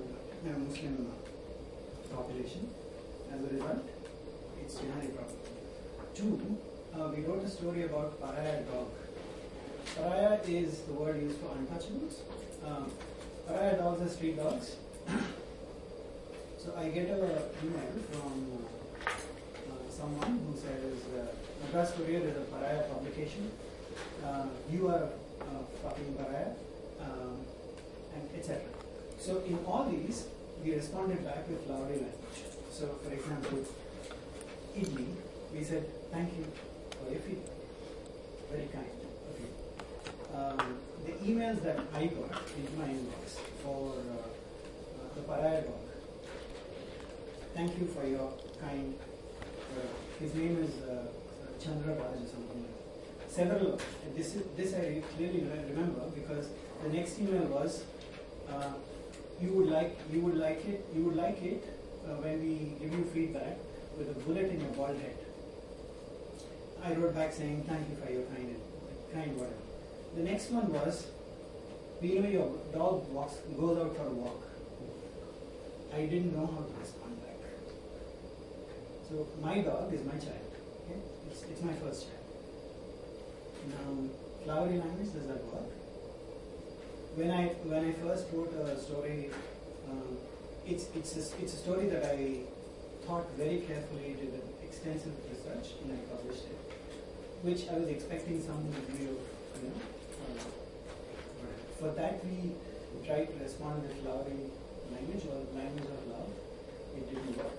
S6: population. As a result, it's jihadi propaganda. 2, we wrote a story about Pariah dog. Pariah is the word used for untouchables. Pariah dogs are street dogs. So I get an email from someone who says, Madras Courier is a pariah publication. You are a fucking pariah, and etc. So in all these, we responded back with flowery language. So for example, idli, we said, thank you for your feedback. Very kind of you. The emails that I got into my inbox for the pariah dog, thank you for your kind. His name is Chandra Raj or something like that. Several. This I clearly remember, because the next email was, you would like it when we give you feedback with a bullet in your bald head. I wrote back saying, thank you for your kind whatever. The next one was, we know your dog goes out for a walk. I didn't know how to respond back. So my dog is my child. Okay? It's my first child. Now, flowery language, does that work? When I first wrote a story, it's a story that I thought very carefully, did extensive research, and I published it, which I was expecting some degree of, for that we tried to respond with flowery language or language of love. It didn't work.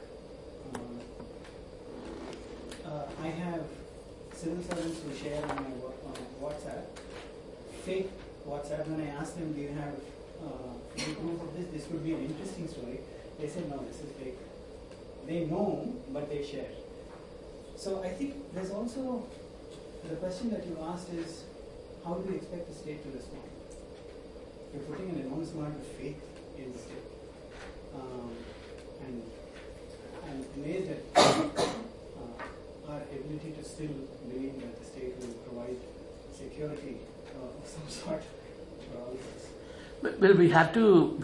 S6: I have civil servants who share on my WhatsApp, fake WhatsApp. When I ask them, do you have proof of this? This could be an interesting story. They say, no, this is fake. They know, but they share. So I think there's also, the question that you asked is, how do you expect the state to respond? You're putting an enormous amount of faith in the state. And I'm amazed at our ability to still believe that the state will provide security of some sort for all of us.
S2: Well, we have to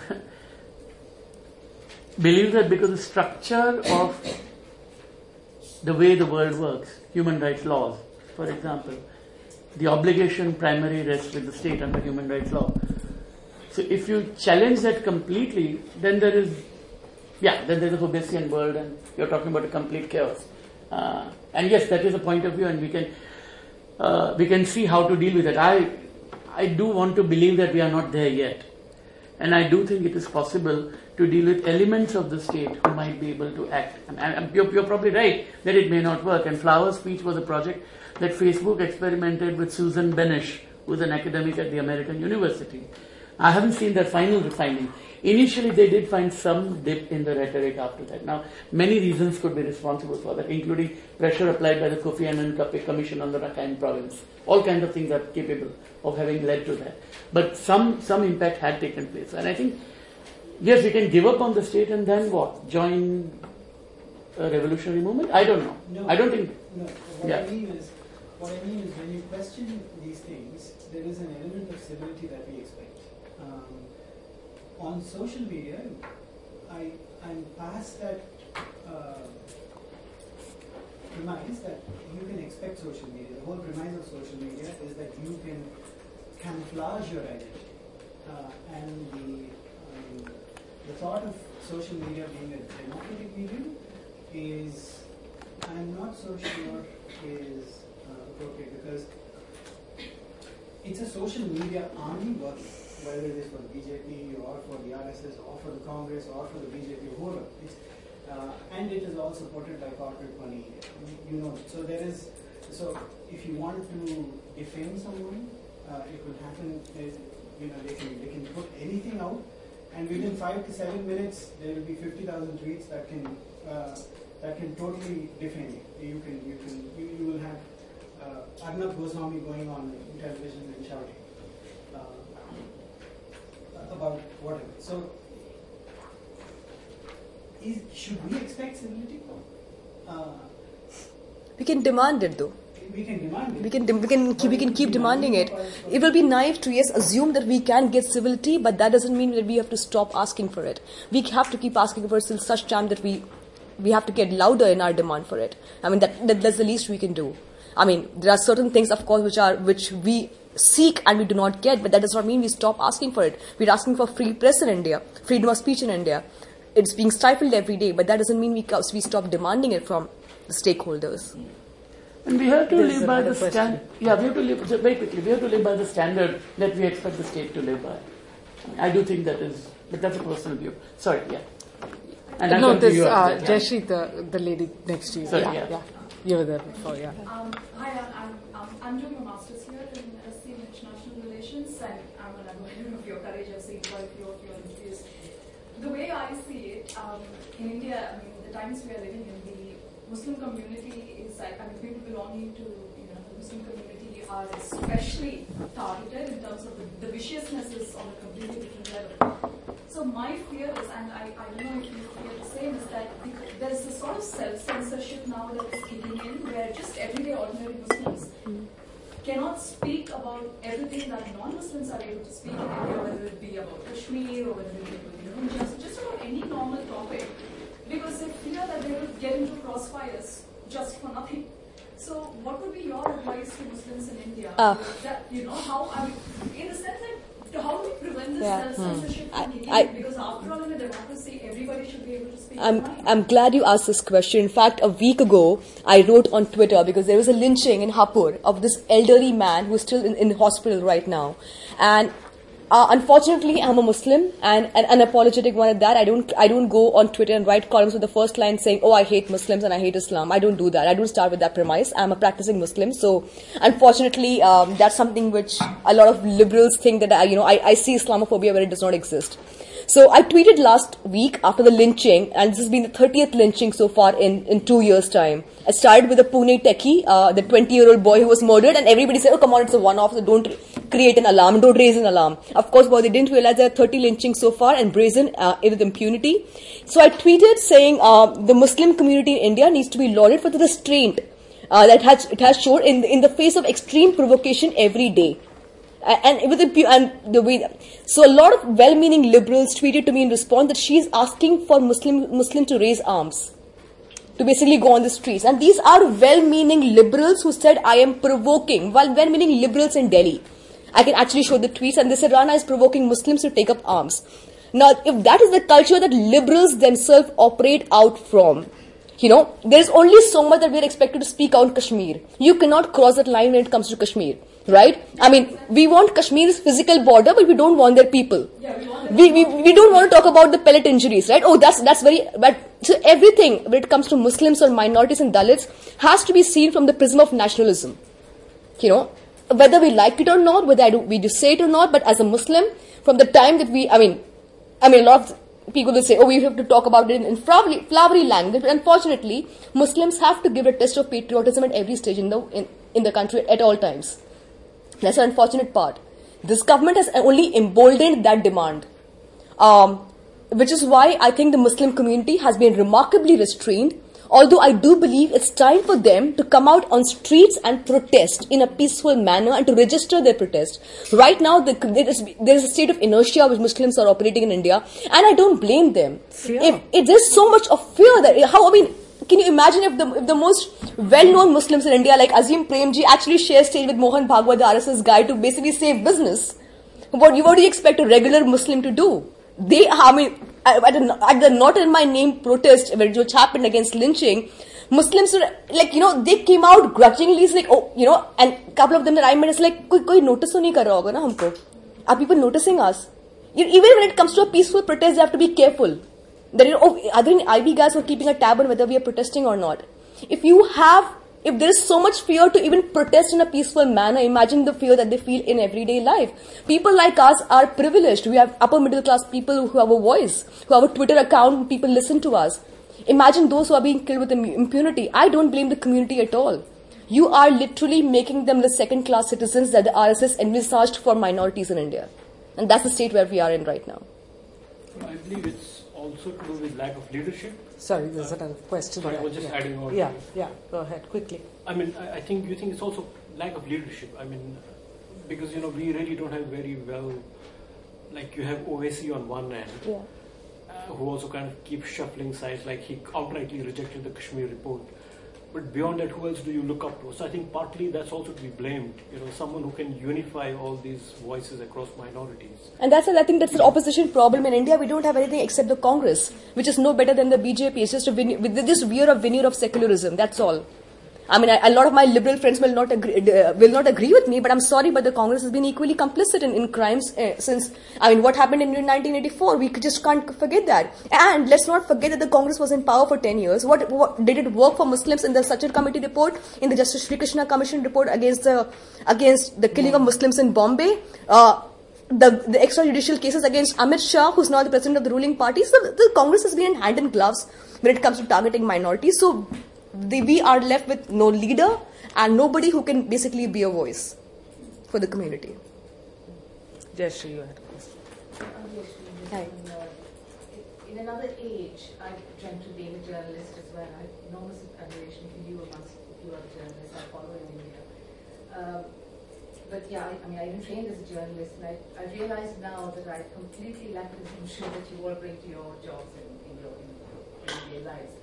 S2: believe that, because the structure of the way the world works, human rights laws, for example, the obligation primary rests with the state under human rights law. So if you challenge that completely, then there is yeah, then there's a Hobbesian world, and you're talking about a complete chaos. And yes, that is a point of view, and we can see how to deal with it. I do want to believe that we are not there yet, and I do think it is possible to deal with elements of the state who might be able to act. And you're probably right that it may not work. And Flower's speech was a project that Facebook experimented with Susan Benesch, who's an academic at the American University. I haven't seen that final refining. Initially, they did find some dip in the rhetoric after that. Now, many reasons could be responsible for that, including pressure applied by the Kofi Annan Commission on the Rakhine province. All kinds of things are capable of having led to that. But some impact had taken place. And I think, yes, we can give up on the state and then what? Join a revolutionary movement? I don't know.
S6: No,
S2: I don't think...
S6: No, what I mean is when you question these things, there is an element of civility that we expect. On social media, I'm past that premise that you can expect social media. The whole premise of social media is that you can camouflage your identity. And the thought of social media being a democratic medium is, I'm not so sure is appropriate, because it's a social media army working, whether it is for the BJP or for the RSS or for the Congress or for the BJP or whoever. And it is all supported by corporate money. You know, so if you want to defame someone, it will happen. They can put anything out, and within 5 to 7 minutes there will be 50,000 tweets that can totally defame you. You will have Arnab Goswami going on television and shouting about whatever. So, should we expect civility?
S3: We can demand it, though.
S6: We can demand it.
S3: We can keep demanding it. It will be naive to assume that we can get civility, but that doesn't mean that we have to stop asking for it. We have to keep asking for it till such time that we have to get louder in our demand for it. I mean, that's the least we can do. I mean, there are certain things, of course, which we seek and we do not get, but that does not mean we stop asking for it. We're asking for free press in India, freedom of speech in India. It's being stifled every day, but that doesn't mean we stop demanding it from the stakeholders.
S2: And we have to live by the standard. Yeah, we have to live, just very quickly, we have to live by the standard that we expect the state to live by. I do think that is, but that's a personal view. Sorry, yeah. And
S5: no, this Jayashree, the lady next to you.
S2: Sorry,
S5: yeah. You were there before, yeah.
S7: Hi, I'm doing a master's here in SC in International Relations, and I'm an admirer of your courage. I've seen quite a few of your interviews. The way I see it, in India, I mean, the times we are living in, the Muslim community is, people belonging to the Muslim community are especially targeted in terms of the viciousness is on a completely different level. So my fear is, and I don't know if you fear the same, is that there's a sort of self-censorship now that is kicking in, where just everyday ordinary Muslims cannot speak about everything that non-Muslims are able to speak in India, whether it be about Kashmir or whether it be about just about any normal topic, because they fear that they will get into crossfires just for nothing. So what would be your advice to Muslims in India? That, in the sense that, how do we prevent this self-censorship from kicking in? Because after all, in a democracy, everybody should be able to speak.
S3: I'm glad you asked this question. In fact, a week ago, I wrote on Twitter, because there was a lynching in Hapur of this elderly man who's still in hospital right now. And unfortunately, I'm a Muslim and an unapologetic one at that. I don't go on Twitter and write columns with the first line saying, "Oh, I hate Muslims and I hate Islam." I don't do that. I don't start with that premise. I'm a practicing Muslim, so unfortunately, that's something which a lot of liberals think that I see Islamophobia where it does not exist. So I tweeted last week after the lynching, and this has been the 30th lynching so far in 2 years' time. I started with a Pune techie, the 20-year-old boy who was murdered, and everybody said, "Oh, come on, it's a one-off, so don't create an alarm, don't raise an alarm." Of course, what they didn't realize, there are 30 lynchings so far, and brazen with impunity. So I tweeted saying the Muslim community in India needs to be lauded for the restraint that it has shown in the face of extreme provocation every day. So a lot of well-meaning liberals tweeted to me in response that she is asking for Muslim to raise arms, to basically go on the streets. And these are well-meaning liberals who said, "I am provoking," well-meaning liberals in Delhi. I can actually show the tweets, and they said Rana is provoking Muslims to take up arms. Now, if that is the culture that liberals themselves operate out from, there is only so much that we are expected to speak out Kashmir. You cannot cross that line when it comes to Kashmir, right? I mean, we want Kashmir's physical border, but we don't want their people. We don't want to talk about the pellet injuries, right? Oh, that's very bad. So everything when it comes to Muslims or minorities and Dalits has to be seen from the prism of nationalism. Whether we like it or not, whether we just say it or not, but as a Muslim, from the time that a lot of people will say, oh, we have to talk about it in flowery language, but unfortunately, Muslims have to give a test of patriotism at every stage in the country at all times. That's an unfortunate part. This government has only emboldened that demand, which is why I think the Muslim community has been remarkably restrained. Although I do believe it's time for them to come out on streets and protest in a peaceful manner and to register their protest. Right now, there is a state of inertia which Muslims are operating in India, and I don't blame them. If there's so much of fear that can you imagine if the most well-known Muslims in India, like Azim Premji, actually share stage with Mohan Bhagwat, the RSS guy, to basically save business? What do you expect a regular Muslim to do? At the Not In My Name protest, which happened against lynching, Muslims were they came out grudgingly. It's like, and a couple of them that I met is like, koi notice nahi kar raha hoga na humko. Are people noticing us? Even when it comes to a peaceful protest, they have to be careful. That other IB guys were keeping a tab on whether we are protesting or not. If there is so much fear to even protest in a peaceful manner, imagine the fear that they feel in everyday life. People like us are privileged. We have upper middle class people who have a voice, who have a Twitter account, people listen to us. Imagine those who are being killed with impunity. I don't blame the community at all. You are literally making them the second class citizens that the RSS envisaged for minorities in India. And that's the state where we are in right now.
S8: I believe it's also to do with lack of leadership.
S5: Sorry, there's another question.
S8: Sorry, I was just adding on.
S5: Yeah, go ahead, quickly.
S8: I think it's also lack of leadership. Because, we really don't have very well, like you have OAC on one end, who also kind of keeps shuffling sides, like he outrightly rejected the Kashmir report. But beyond that, who else do you look up to? So I think partly that's also to be blamed. Someone who can unify all these voices across minorities.
S3: And I think that's the opposition problem in India. We don't have anything except the Congress, which is no better than the BJP. It's just this veneer of secularism. That's all. A lot of my liberal friends will not agree with me, but I'm sorry, but the Congress has been equally complicit in crimes since, what happened in 1984, we just can't forget that. And let's not forget that the Congress was in power for 10 years. What did it work for Muslims in the Sachar Committee report, in the Justice Sri Krishna Commission report against the killing of Muslims in Bombay? The extrajudicial cases against Amit Shah, who's now the president of the ruling party. So the Congress has been in hand in gloves when it comes to targeting minorities. So we are left with no leader and nobody who can basically be a voice for the community.
S5: Jayashree, you had a question.
S3: Hi.
S9: In another age, I dreamt of being a journalist as well. I have enormous admiration for you amongst a few other journalists I follow in India. But yeah, I even trained as a journalist, and I realize now that I completely lack the vision that you all bring to your jobs in your everyday lives.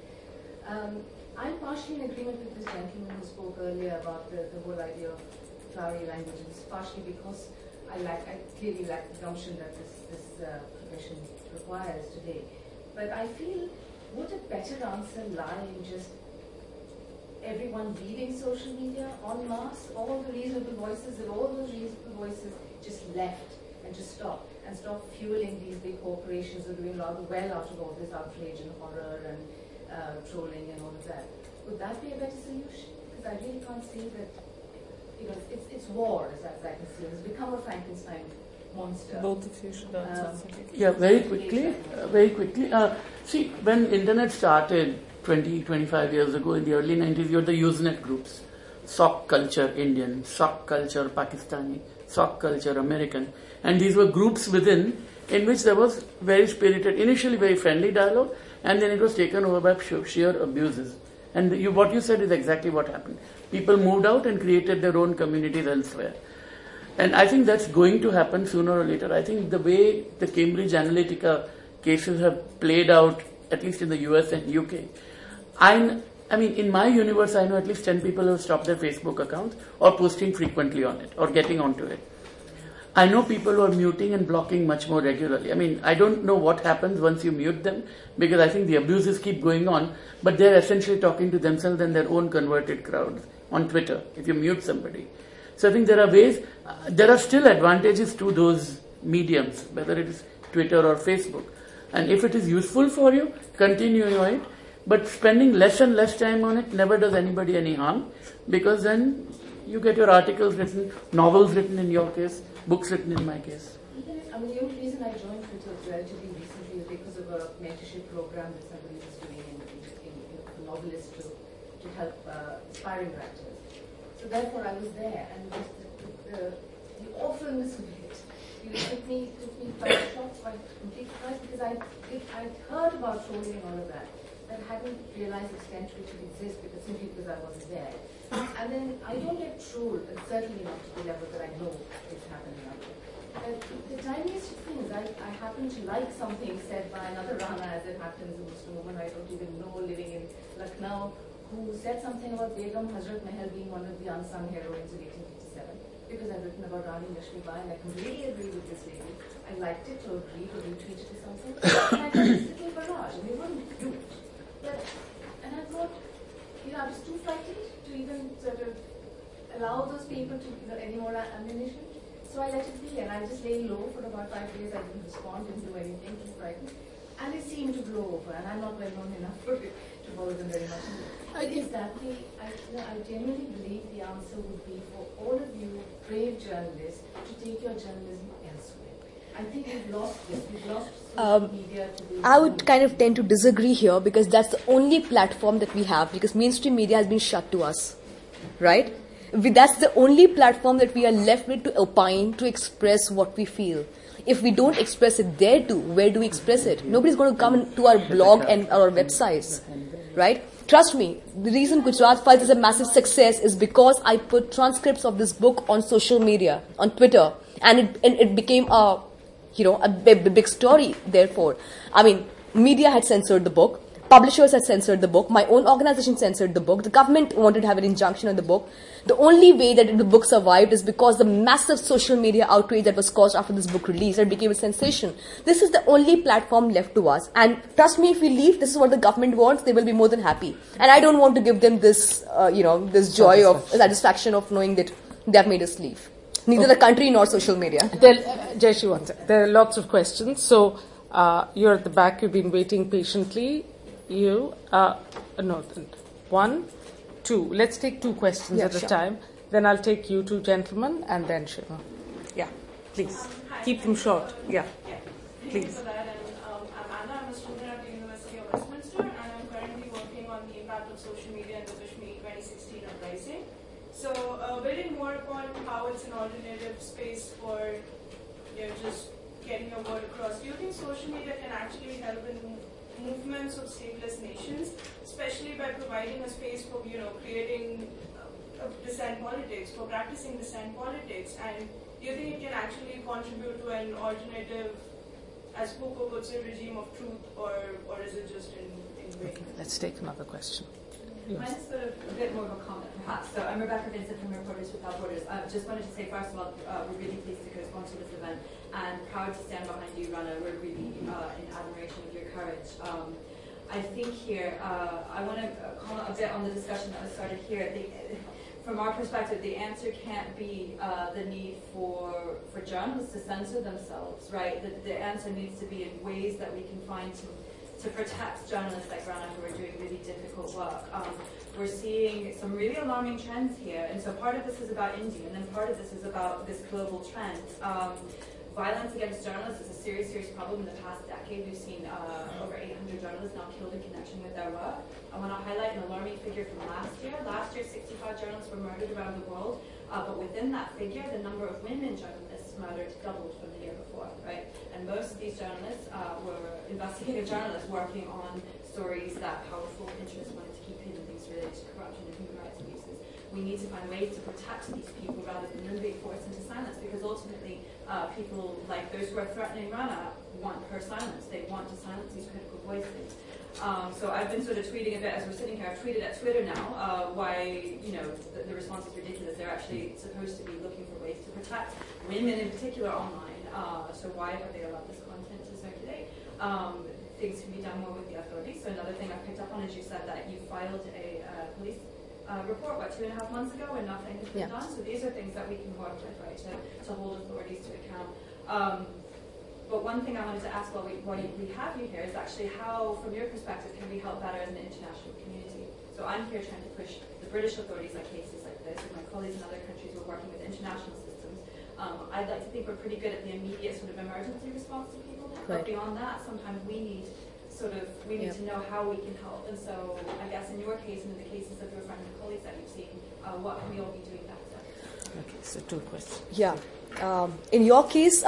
S9: I'm partially in agreement with this gentleman who spoke earlier about the whole idea of flowery languages, partially because I clearly lack the gumption that this profession requires today. But I feel, would a better answer lie in just everyone leaving social media en masse, all the reasonable voices, and all those reasonable voices just left and just stopped fueling these big corporations who are doing rather well out of all this outrage and horror and trolling and all of that. Would that be a better solution? Because I really can't see that, it's war, as I can see. It's become a Frankenstein monster.
S5: Both of you should answer.
S2: Yeah, very quickly. See, when internet started 25 years ago in the early 90s, you had the Usenet groups. Sock culture Indian, sock culture Pakistani, sock culture American. And these were groups within in which there was very spirited, initially very friendly dialogue, and then it was taken over by sheer abuses. And what you said is exactly what happened. People moved out and created their own communities elsewhere. And I think that's going to happen sooner or later. I think the way the Cambridge Analytica cases have played out, at least in the US and UK, in my universe, I know at least 10 people who have stopped their Facebook accounts or posting frequently on it or getting onto it. I know people who are muting and blocking much more regularly. I mean, I don't know what happens once you mute them, because I think the abuses keep going on, but they're essentially talking to themselves and their own converted crowds on Twitter, if you mute somebody. So I think there are ways, there are still advantages to those mediums, whether it is Twitter or Facebook. And if it is useful for you, continue it. But spending less and less time on it never does anybody any harm, because then you get your articles written, novels written in your case, books written in my case.
S9: I mean, the only reason I joined Twitter relatively recently is because of a mentorship program that somebody was doing in a novelist to help aspiring writers. So therefore I was there, and the awfulness of it, took me by shock, by complete surprise, because I'd heard about trolling and all of that, but hadn't realized the extent to which it exists, simply because I wasn't there. And then I don't get trolled, and certainly not to the level that I know is happening out there. But the tiniest of things, I happen to like something said by another Rana, as it happens, a Muslim woman I don't even know, living in Lucknow, who said something about Begum Hazrat Mahal being one of the unsung heroines of 1857. Because I've written about Rani Lakshmibai, and I completely agree with this lady. I liked it, or agreed, or retweeted or something. And I thought this little barrage, and they wouldn't do it. And I thought, I was too frightened to even sort of allow those people to any more ammunition. So I let it be, and I just lay low for about 5 days. I didn't respond, didn't do anything, too frightened. And it seemed to blow over, and I'm not well known enough for it to follow them very much. Exactly, I genuinely believe the answer would be for all of you brave journalists to take your journalism elsewhere. I think we've lost this. We've lost social media to the...
S3: I would kind of tend to disagree here, because that's the only platform that we have, because mainstream media has been shut to us, right? That's the only platform that we are left with to opine, to express what we feel. If we don't express it there too, where do we express it? Nobody's going to come to our blog and our websites, right? Trust me, the reason Gujarat Files is a massive success is because I put transcripts of this book on social media, on Twitter, and it became a big story. Therefore, I mean, media had censored the book, publishers had censored the book, my own organization censored the book, the government wanted to have an injunction on the book. The only way that the book survived is because the massive social media outrage that was caused after this book release, it became a sensation. This is the only platform left to us. And trust me, if we leave, this is what the government wants, they will be more than happy. And I don't want to give them this, this joy of satisfaction of knowing that they have made us leave. Neither the country nor social media.
S5: Jayeshi, one second. There are lots of questions. So you're at the back, you've been waiting patiently. One, two. Let's take two questions at a time. Then I'll take you two gentlemen, and then Shiva. Yeah, please. Keep them short. Yeah, please.
S10: Thank you for that. I'm Anna. I'm a student at the University of Westminster, and I'm currently working on the impact of social media in the Kashmir 2016 uprising. So, building more upon how it's an alternative space for just getting your word across. Do you think social media can actually help in movements of stateless nations, especially by providing a space for creating dissent politics, for practicing dissent politics? And do you think it can actually contribute to an alternative, as Foucault puts it, regime of truth, or is it just in vain?
S5: Let's take another question.
S11: Mine is sort of a bit more of a comment, perhaps. So I'm Rebecca Vincent from Reporters Without Borders. I just wanted to say, first of all, we're really pleased to co-sponsor this event and proud to stand behind you, Rana. We're really in admiration of your courage. I think here, I want to comment a bit on the discussion that was started here. From our perspective, the answer can't be the need for journalists to censor themselves, right? The answer needs to be in ways that we can find to protect journalists like Rana who are doing really difficult work. We're seeing some really alarming trends here, and so part of this is about India, and then part of this is about this global trend. Violence against journalists is a serious, serious problem. In the past decade, we've seen over 800 journalists now killed in connection with their work. I want to highlight an alarming figure from last year. Last year, 65 journalists were murdered around the world, but within that figure, the number of women journalists murdered doubled from the year before, right? And most of these journalists were investigative journalists working on stories that powerful interests wanted to keep hidden, things related to corruption and human rights abuses. We need to find ways to protect these people rather than them being forced into silence, because ultimately people like those who are threatening Rana want her silence. They want to silence these critical voices. So I've been sort of tweeting a bit as we're sitting here. I've tweeted at Twitter now why, the response is ridiculous. They're actually supposed to be looking for ways to protect women in particular online. So why have they allowed this content to circulate? Things can be done more with the authorities. So another thing I picked up on is you said that you filed a police report, 2.5 months ago, and nothing has been done. So these are things that we can work with, right, to hold authorities to account. But one thing I wanted to ask while we have you here is actually how, from your perspective, can we help better in the international community? So I'm here trying to push the British authorities on cases like this, with my colleagues in other countries who are working with international systems. I'd like to think we're pretty good at the immediate sort of emergency response to people. But beyond that, sometimes we need to know how we can help. And so I guess in your case and in the cases of your friends and colleagues that you've seen, what can we all be doing better?
S5: Okay, so 2 questions.
S3: Yeah. In your case,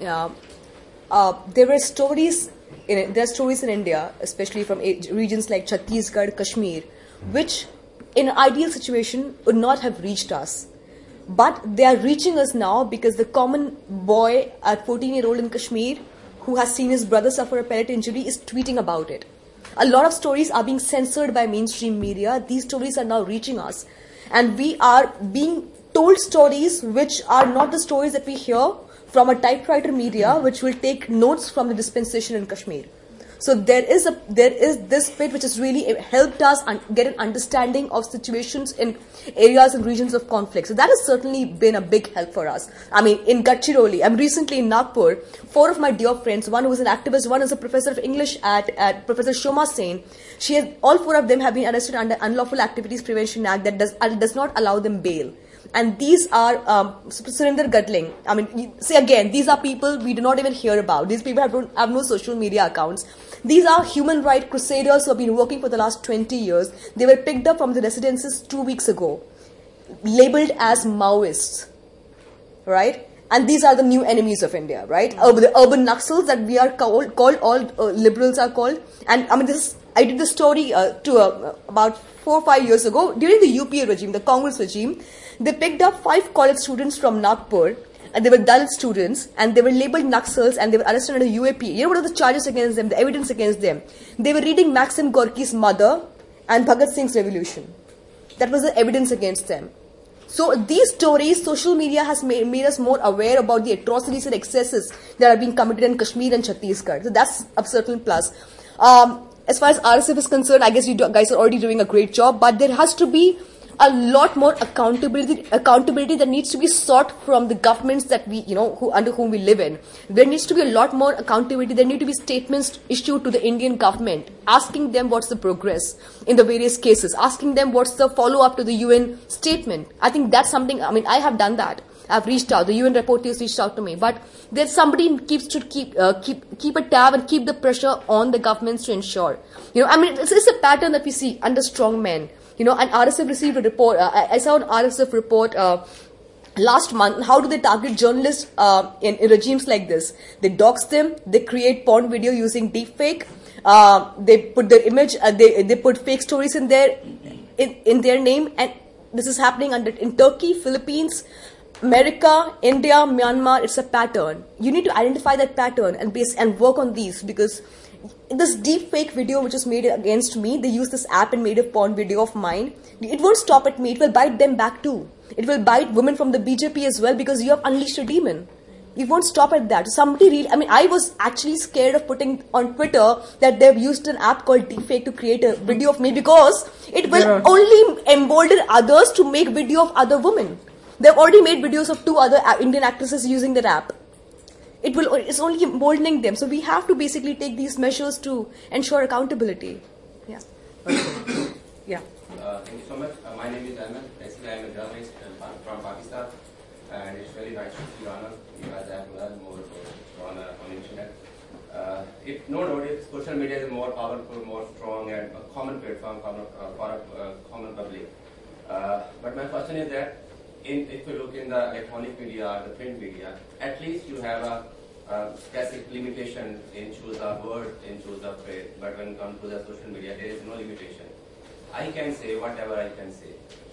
S3: there were stories. There are stories in India, especially from regions like Chhattisgarh, Kashmir, which, in an ideal situation, would not have reached us. But they are reaching us now because the common boy at 14-year-old in Kashmir who has seen his brother suffer a pellet injury is tweeting about it. A lot of stories are being censored by mainstream media. These stories are now reaching us. And we are being told stories which are not the stories that we hear from a typewriter media, which will take notes from the dispensation in Kashmir. So there is this bit which has really helped us get an understanding of situations in areas and regions of conflict. So that has certainly been a big help for us. I mean, in Gadchiroli, I'm recently in Nagpur. 4 of my dear friends, one who is an activist, one is a professor of English at Professor Shoma Sen. All 4 of them have been arrested under Unlawful Activities Prevention Act that does not allow them bail. And these are Surinder Gadling. I mean, see again, these are people we do not even hear about. These people have no social media accounts. These are human rights crusaders who have been working for the last 20 years. They were picked up from the residences 2 weeks ago, labeled as Maoists, right? And these are the new enemies of India, right? The urban Naxals that we are called all liberals are called. And I mean, I did this story about 4 or 5 years ago during the UPA regime, the Congress regime. They picked up 5 college students from Nagpur, and they were Dalit students, and they were labeled Naxals, and they were arrested under UAP. You know what are the charges against them, the evidence against them? They were reading Maxim Gorky's Mother and Bhagat Singh's Revolution. That was the evidence against them. So these stories, social media has made us more aware about the atrocities and excesses that are being committed in Kashmir and Chhattisgarh. So that's a certain plus. As far as RSF is concerned, I guess you guys are already doing a great job, but there has to be a lot more accountability that needs to be sought from the governments that we, under whom we live in. There needs to be a lot more accountability. There need to be statements issued to the Indian government, asking them what's the progress in the various cases, asking them what's the follow-up to the UN statement. I think that's something, I mean, I have done that. I've reached out. The UN rapporteurs reached out to me, but there's somebody who keep a tab and keep the pressure on the governments to ensure. I mean, it's a pattern that we see under strong men. And RSF received a report. I saw an RSF report last month. How do they target journalists in regimes like this? They dox them. They create porn video using deepfake. They put their image. They put fake stories in their name. And this is happening in Turkey, Philippines, America, India, Myanmar. It's a pattern. You need to identify that pattern and work on these, because this deep fake video which is made against me, they use this app and made a porn video of mine. It won't stop at me. It will bite them back too. It will bite women from the BJP as well, because you have unleashed a demon. It won't stop at that. I was actually scared of putting on Twitter that they've used an app called Deepfake to create a video of me, because it will only embolden others to make video of other women. They've already made videos of 2 other Indian actresses using that app. It's only emboldening them. So we have to basically take these measures to ensure accountability. Yeah. Yeah.
S12: Thank you so much. My name is Ahmed. Basically, I'm a journalist from Pakistan, and it's very nice to see Rana. You guys have learned more about Rana on the internet. No doubt, social media is more powerful, more strong, and a common platform for a common public. But my question is that, if you look in the electronic media or the print media, at least you have a specific limitation in choose a word, in choose a phrase. But when it comes to the social media, there is no limitation. I can say whatever I can say.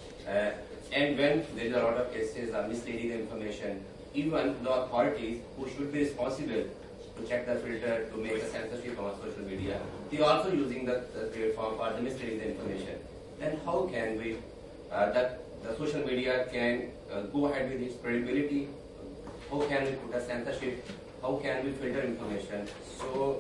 S12: And when there is a lot of cases of misleading information, even the authorities who should be responsible to check the filter, to make a censorship on social media. They are also using the platform for the misleading the information. Then how can we, that the social media can go ahead with its credibility? How can we put a censorship? How can we filter information so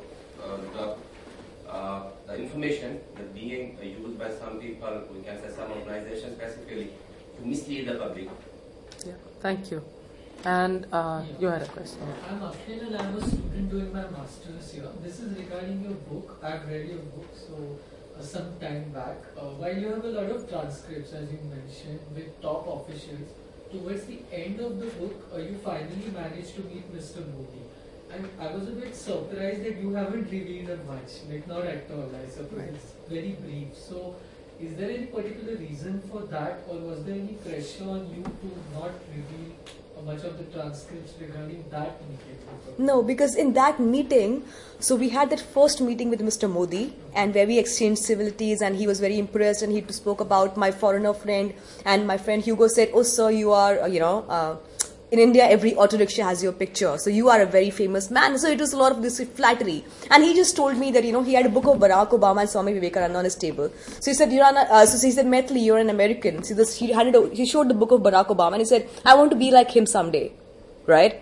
S12: the information that being used by some people, we can say some organizations specifically, to mislead the public?
S1: Yeah, thank you. And you had a question.
S13: I'm Akhil and I'm a student doing my master's here. This is regarding your book. I've read your book some time back. While you have a lot of transcripts, as you mentioned, with top officials, towards the end of the book, you finally managed to meet Mr. Modi. And I was a bit surprised that you haven't revealed much, like not at all, I suppose. It's very brief. So, is there any particular reason for that, or was there any pressure on you to not reveal much of the transcripts regarding that meeting?
S3: No, because in that meeting, so we had that first meeting with Mr. Modi, and where we exchanged civilities, and he was very impressed, and he spoke about my foreigner friend, and my friend Hugo said, "Oh sir, you are, in India, every auto rickshaw has your picture. So you are a very famous man." So it was a lot of this flattery. And he just told me that, he had a book of Barack Obama and Swami Vivekananda on his table. So he said, he said, "Maithili, you're an American." So he showed the book of Barack Obama and he said, "I want to be like him someday." Right?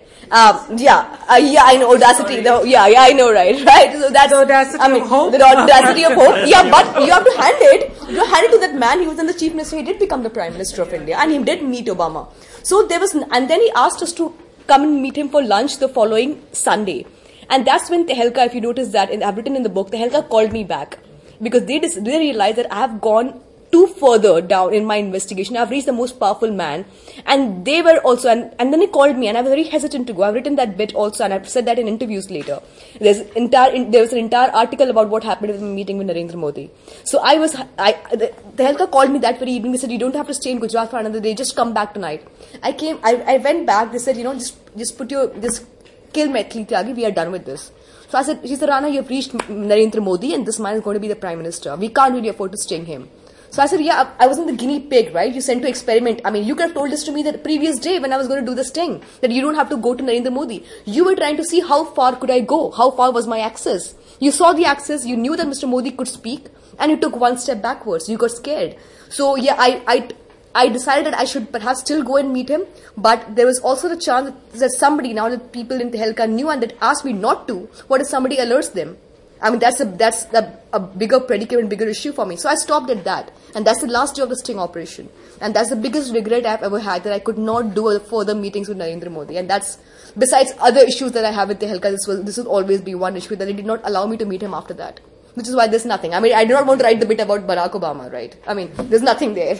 S3: I know, audacity. I know, right? So that's
S5: the audacity of hope.
S3: The audacity of hope. Yeah, but you have to hand it. You hand it to that man. He was then the chief minister. He did become the prime minister of India, and he did meet Obama. So and then he asked us to come and meet him for lunch the following Sunday, and that's when Tehelka, if you notice that, I've written in the book, Tehelka called me back because they realized that I have gone too further down in my investigation. I've reached the most powerful man, and they were also, and then he called me, and I was very hesitant to go. I've written that bit also, and I've said that in interviews later. There was an entire article about what happened in the meeting with Narendra Modi. So the Tehelka called me that very evening. They said, "You don't have to stay in Gujarat for another day, just come back tonight." I went back. They said, just kill Maithili Tyagi, we are done with this. So I said, she said, "Rana, you've reached Narendra Modi, and this man is going to be the prime minister. We can't really afford to sting him." So I said, "Yeah, I wasn't the guinea pig, right? You sent to experiment. I mean, you could have told this to me the previous day when I was going to do this thing, that you don't have to go to Narendra Modi. You were trying to see how far could I go, how far was my access. You saw the access, you knew that Mr. Modi could speak, and you took one step backwards. You got scared. So yeah, I decided that I should perhaps still go and meet him, but there was also the chance that somebody, now that people in Tehelka knew and that asked me not to, what if somebody alerts them? I mean, that's a bigger predicament and bigger issue for me. So I stopped at that. And that's the last day of the sting operation. And that's the biggest regret I've ever had, that I could not do further meetings with Narendra Modi. And that's, besides other issues that I have with Tehelka, this will always be one issue, that they did not allow me to meet him after that. Which is why there's nothing. I mean, I do not want to write the bit about Barack Obama, right? I mean, there's nothing there.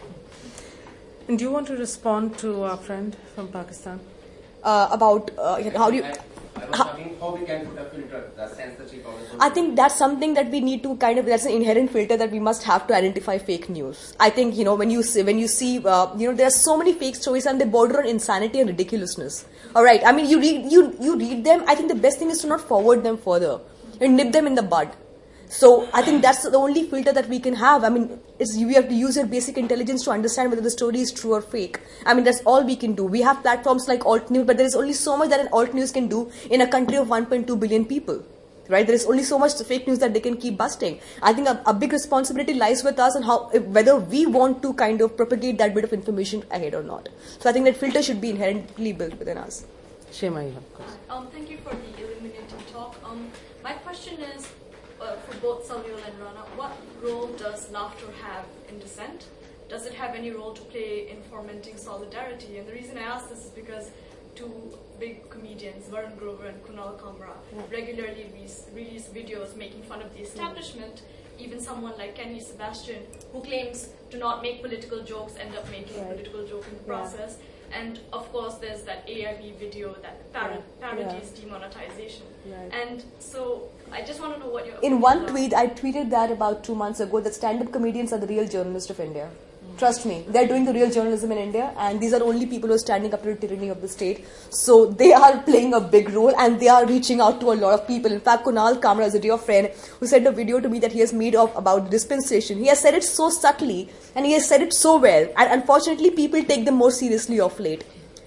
S5: And do you want to respond to our friend from Pakistan?
S3: About how do you...
S12: I was talking how we can put a filter, the censorship of the
S3: I think that's something that we need to that's an inherent filter that we must have to identify fake news. I think, when you see, there are so many fake stories and they border on insanity and ridiculousness. Alright, I mean, you read them, I think the best thing is to not forward them further and nip them in the bud. So I think that's the only filter that we can have. I mean, you have to use your basic intelligence to understand whether the story is true or fake. I mean, that's all we can do. We have platforms like Alt News, but there is only so much that an Alt News can do in a country of 1.2 billion people. Right? There is only so much fake news that they can keep busting. I think a big responsibility lies with us and whether we want to kind of propagate that bit of information ahead or not. So I think that filter should be inherently built within us.
S1: Shema, you have a question.
S14: Thank you for the illuminating talk. My question is, for both Samuel and Rana, what role does laughter have in dissent? Does it have any role to play in fomenting solidarity? And the reason I ask this is because two big comedians, Varun Grover and Kunal Kamra, regularly release videos making fun of the establishment. Even someone like Kenny Sebastian, who claims to not make political jokes, end up making a political joke in the process. And of course, there's that AIB video that parodies demonetization. And so I just want to know what your
S3: In one tweet, I tweeted that about 2 months ago, that stand-up comedians are the real journalists of India. Trust me, they're doing the real journalism in India, and these are only people who are standing up to the tyranny of the state. So they are playing a big role, and they are reaching out to a lot of people. In fact, Kunal Kamra is a dear friend who sent a video to me that he has made about dispensation. He has said it so subtly, and he has said it so well. And unfortunately, people take them more seriously of late.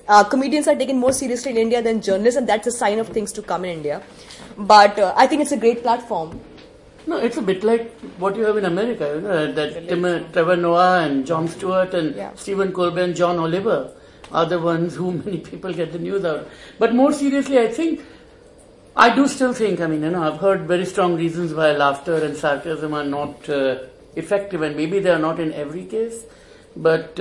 S3: Comedians are taken more seriously in India than journalists, and that's a sign of things to come in India. But I think it's a great platform.
S2: No, it's a bit like what you have in America, that Trevor Noah and Jon Stewart and Stephen Colbert and John Oliver are the ones who many people get the news out. But more seriously, I do still think, I've heard very strong reasons why laughter and sarcasm are not effective, and maybe they are not in every case. But,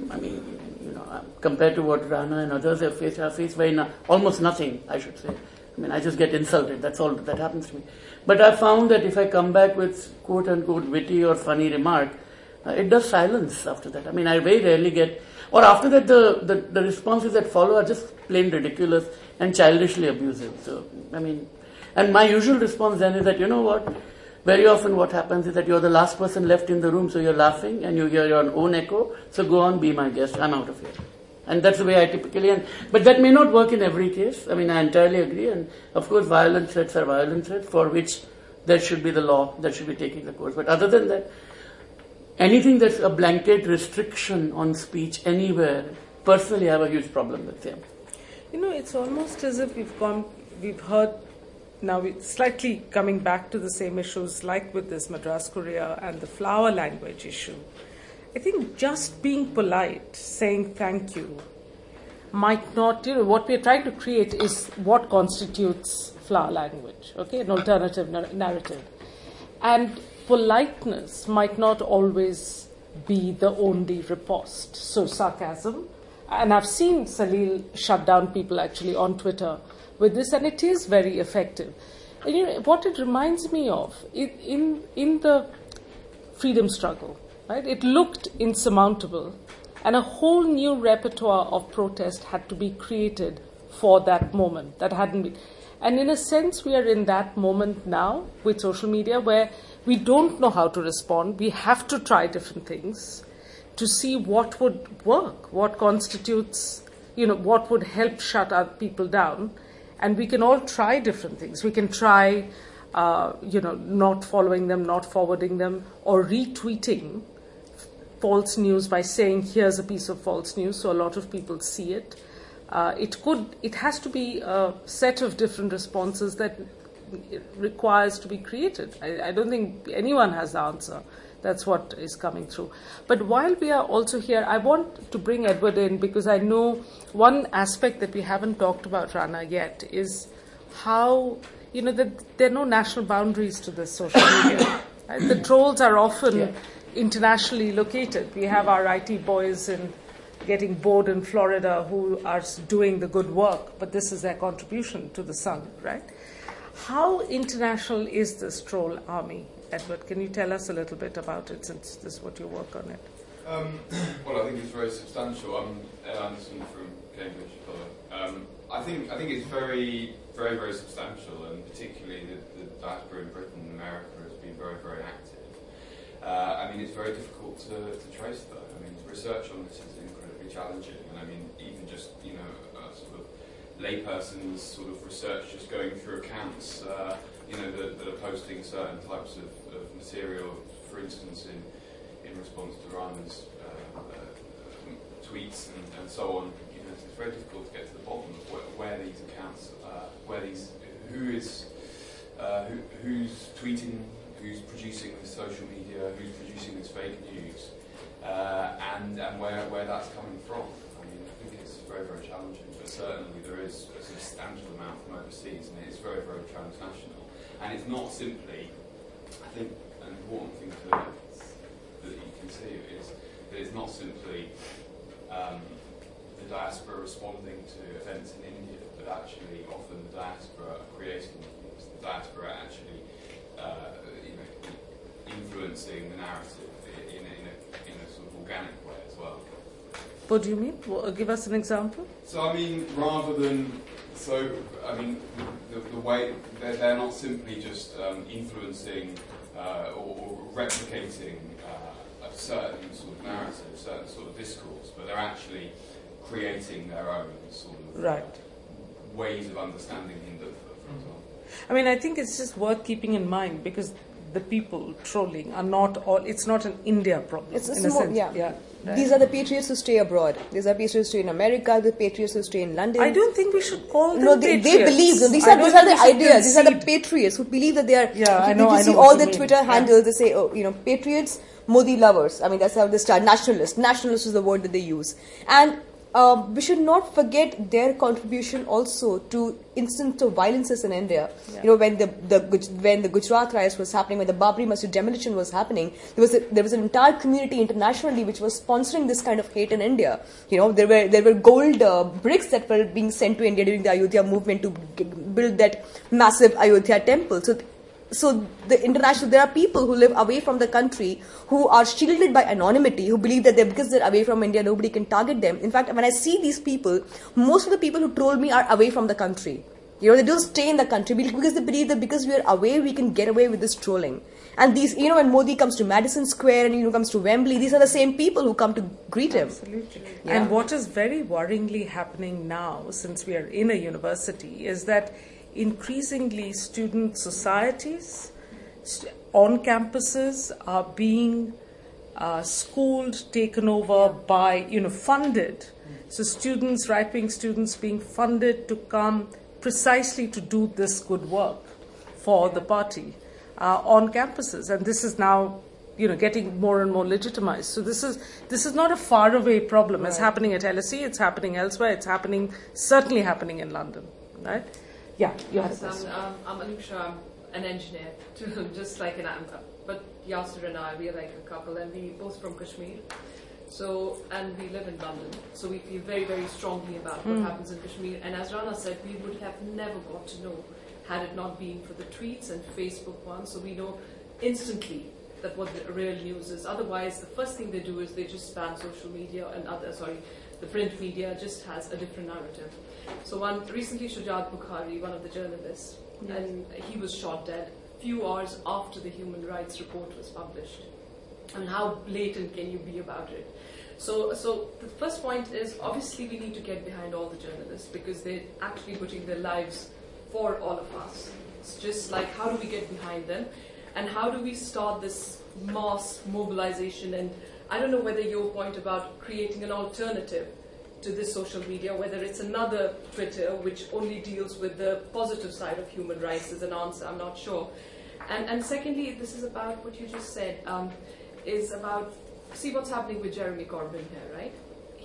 S2: compared to what Rana and others have faced, I face almost nothing, I should say. I just get insulted, that's all that happens to me. But I found that if I come back with quote-unquote witty or funny remark, it does silence after that. I very rarely get... Or after that, the responses that follow are just plain ridiculous and childishly abusive. So, and my usual response then is that, you know what, very often what happens is that you're the last person left in the room, so you're laughing and you hear your own echo, so go on, be my guest, I'm out of here. And that's the way I typically end. But that may not work in every case. I entirely agree. And of course, violent threats are violent threats for which there should be the law that should be taking the course. But other than that, anything that's a blanket restriction on speech anywhere, personally I have a huge problem with them.
S5: It's almost as if we've heard, now we're slightly coming back to the same issues like with this Madras Courier and the flower language issue. I think just being polite, saying thank you, might not, what we're trying to create is what constitutes flower language, an alternative narrative. And politeness might not always be the only riposte. So sarcasm, and I've seen Salil shut down people actually on Twitter with this, and it is very effective. And what it reminds me of, in the freedom struggle, right? It looked insurmountable, and a whole new repertoire of protest had to be created for that moment that hadn't been. And in a sense, we are in that moment now with social media where we don't know how to respond. We have to try different things to see what would work, what constitutes, what would help shut other people down. And we can all try different things. We can try, not following them, not forwarding them, or retweeting false news by saying, here's a piece of false news, so a lot of people see it. It has to be a set of different responses that requires to be created. I don't think anyone has the answer. That's what is coming through. But while we are also here, I want to bring Edward in because I know one aspect that we haven't talked about, Rana, yet is how, that there are no national boundaries to this social media. Right? The trolls are often internationally located. We have our IT boys getting bored in Florida who are doing the good work, but this is their contribution to the sun, right? How international is this troll army, Edward? Can you tell us a little bit about it, since this is what you work on it?
S15: Well, I think it's very substantial. I'm Ed Anderson from Cambridge. I think it's very, very, very substantial, and particularly the diaspora in Britain and America has been very, very active. It's very difficult to trace though. Research on this is incredibly challenging, and even just sort of layperson's sort of research, just going through accounts, that are posting certain types of material, for instance, in response to Rana's tweets and so on. It's very difficult to get to the bottom of where these accounts, who's tweeting, who's producing this social media, who's producing this fake news, and where that's coming from. I think it's very, very challenging, but certainly there is a substantial amount from overseas, and it is very, very transnational. And it's not simply, I think an important thing that you can see is that it's not simply the diaspora responding to events in India, but actually often the diaspora are creating things. The diaspora are actually influencing the narrative in a sort of organic way as well.
S5: What do you mean? Give us an example.
S15: So rather than the way they're not simply just influencing or replicating a certain sort of narrative, a certain sort of discourse, but they're actually creating their own sort of ways of understanding Hindu, for example.
S5: I think it's just worth keeping in mind, because the people trolling are not all. It's not an India problem.
S3: It's
S5: in a sense.
S3: yeah.
S5: Right.
S3: These are the patriots who stay abroad. These are patriots who stay in America. The patriots who stay in London.
S5: I don't think we should call them
S3: they
S5: patriots.
S3: believe. These are the ideas. These are the patriots who believe that they are.
S5: Yeah, I know.
S3: You
S5: I
S3: see
S5: know
S3: all
S5: what
S3: the
S5: you mean.
S3: Twitter handles. They say, oh, patriots, Modi lovers. I mean, that's how they start. Nationalist. Nationalist is the word that they use. And we should not forget their contribution also to instances of violences in India.
S5: Yeah.
S3: When the Gujarat riots was happening, when the Babri Masjid demolition was happening, there was an entire community internationally which was sponsoring this kind of hate in India. There were gold bricks that were being sent to India during the Ayodhya movement to build that massive Ayodhya temple. So there are people who live away from the country who are shielded by anonymity, who believe that because they're away from India, nobody can target them. In fact, when I see these people, most of the people who troll me are away from the country. They don't stay in the country because they believe that because we are away, we can get away with this trolling. And these, when Modi comes to Madison Square and comes to Wembley, these are the same people who come to greet him.
S5: Absolutely.
S3: Yeah.
S5: And what is very worryingly happening now, since we are in a university, is that increasingly student societies on campuses are being schooled, taken over by, funded. So students, right-wing students being funded to come precisely to do this good work for the party on campuses. And this is now, getting more and more legitimized. So this is not a faraway problem. It's happening at LSE, it's happening elsewhere, it's certainly happening in London, right? Yeah, you had a question.
S16: I'm Anusha, I'm an engineer, too, just like an Amber. But Yasser and I, we are like a couple, and we both from Kashmir. And we live in London, so we feel very, very strongly about what happens in Kashmir. And as Rana said, we would have never got to know had it not been for the tweets and Facebook ones. So we know instantly that what the real news is. Otherwise, the first thing they do is they just ban social media and the print media just has a different narrative. So recently Shujat Bukhari, one of the journalists, and he was shot dead a few hours after the human rights report was published. And how blatant can you be about it? So the first point is, obviously we need to get behind all the journalists because they're actually putting their lives for all of us. It's just like, how do we get behind them? And how do we start this mass mobilization? And I don't know whether your point about creating an alternative to this social media, whether it's another Twitter which only deals with the positive side of human rights is an answer, I'm not sure. And secondly, this is about what you just said, is about, see what's happening with Jeremy Corbyn here, right?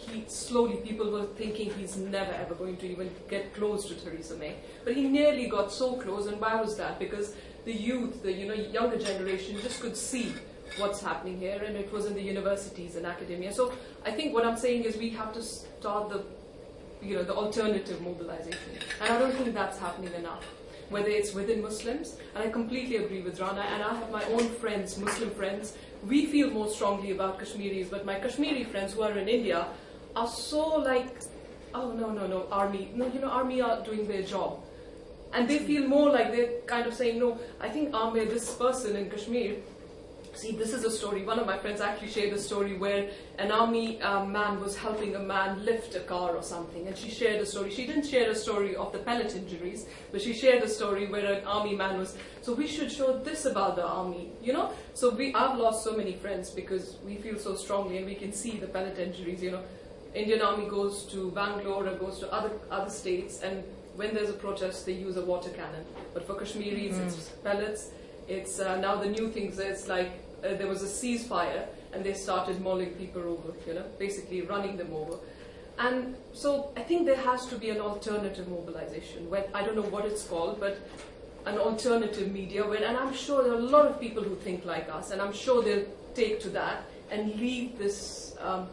S16: People were thinking he's never ever going to even get close to Theresa May. But he nearly got so close, and why was that? Because the youth, the younger generation just could see what's happening here, and it was in the universities and academia. So I think what I'm saying is we have to start the alternative mobilization. And I don't think that's happening enough, whether it's within Muslims, and I completely agree with Rana, and I have my own friends, Muslim friends. We feel more strongly about Kashmiris, but my Kashmiri friends who are in India are so like, oh no, army. No, army are doing their job. And they feel more like they're kind of saying, no, I think Amir, this person in Kashmir, see, this is a story. One of my friends actually shared a story where an army man was helping a man lift a car or something, and she shared a story. She didn't share a story of the pellet injuries, but she shared a story where an army man was. So we should show this about the army, So I've lost so many friends because we feel so strongly, and we can see the pellet injuries. Indian army goes to Bangalore or goes to other states, and when there's a protest, they use a water cannon. But for Kashmiris, it's pellets. It's now the new things. It's like there was a ceasefire, and they started mauling people over, basically running them over. And so I think there has to be an alternative mobilization. I don't know what it's called, but an alternative media. And I'm sure there are a lot of people who think like us, and I'm sure they'll take to that and leave this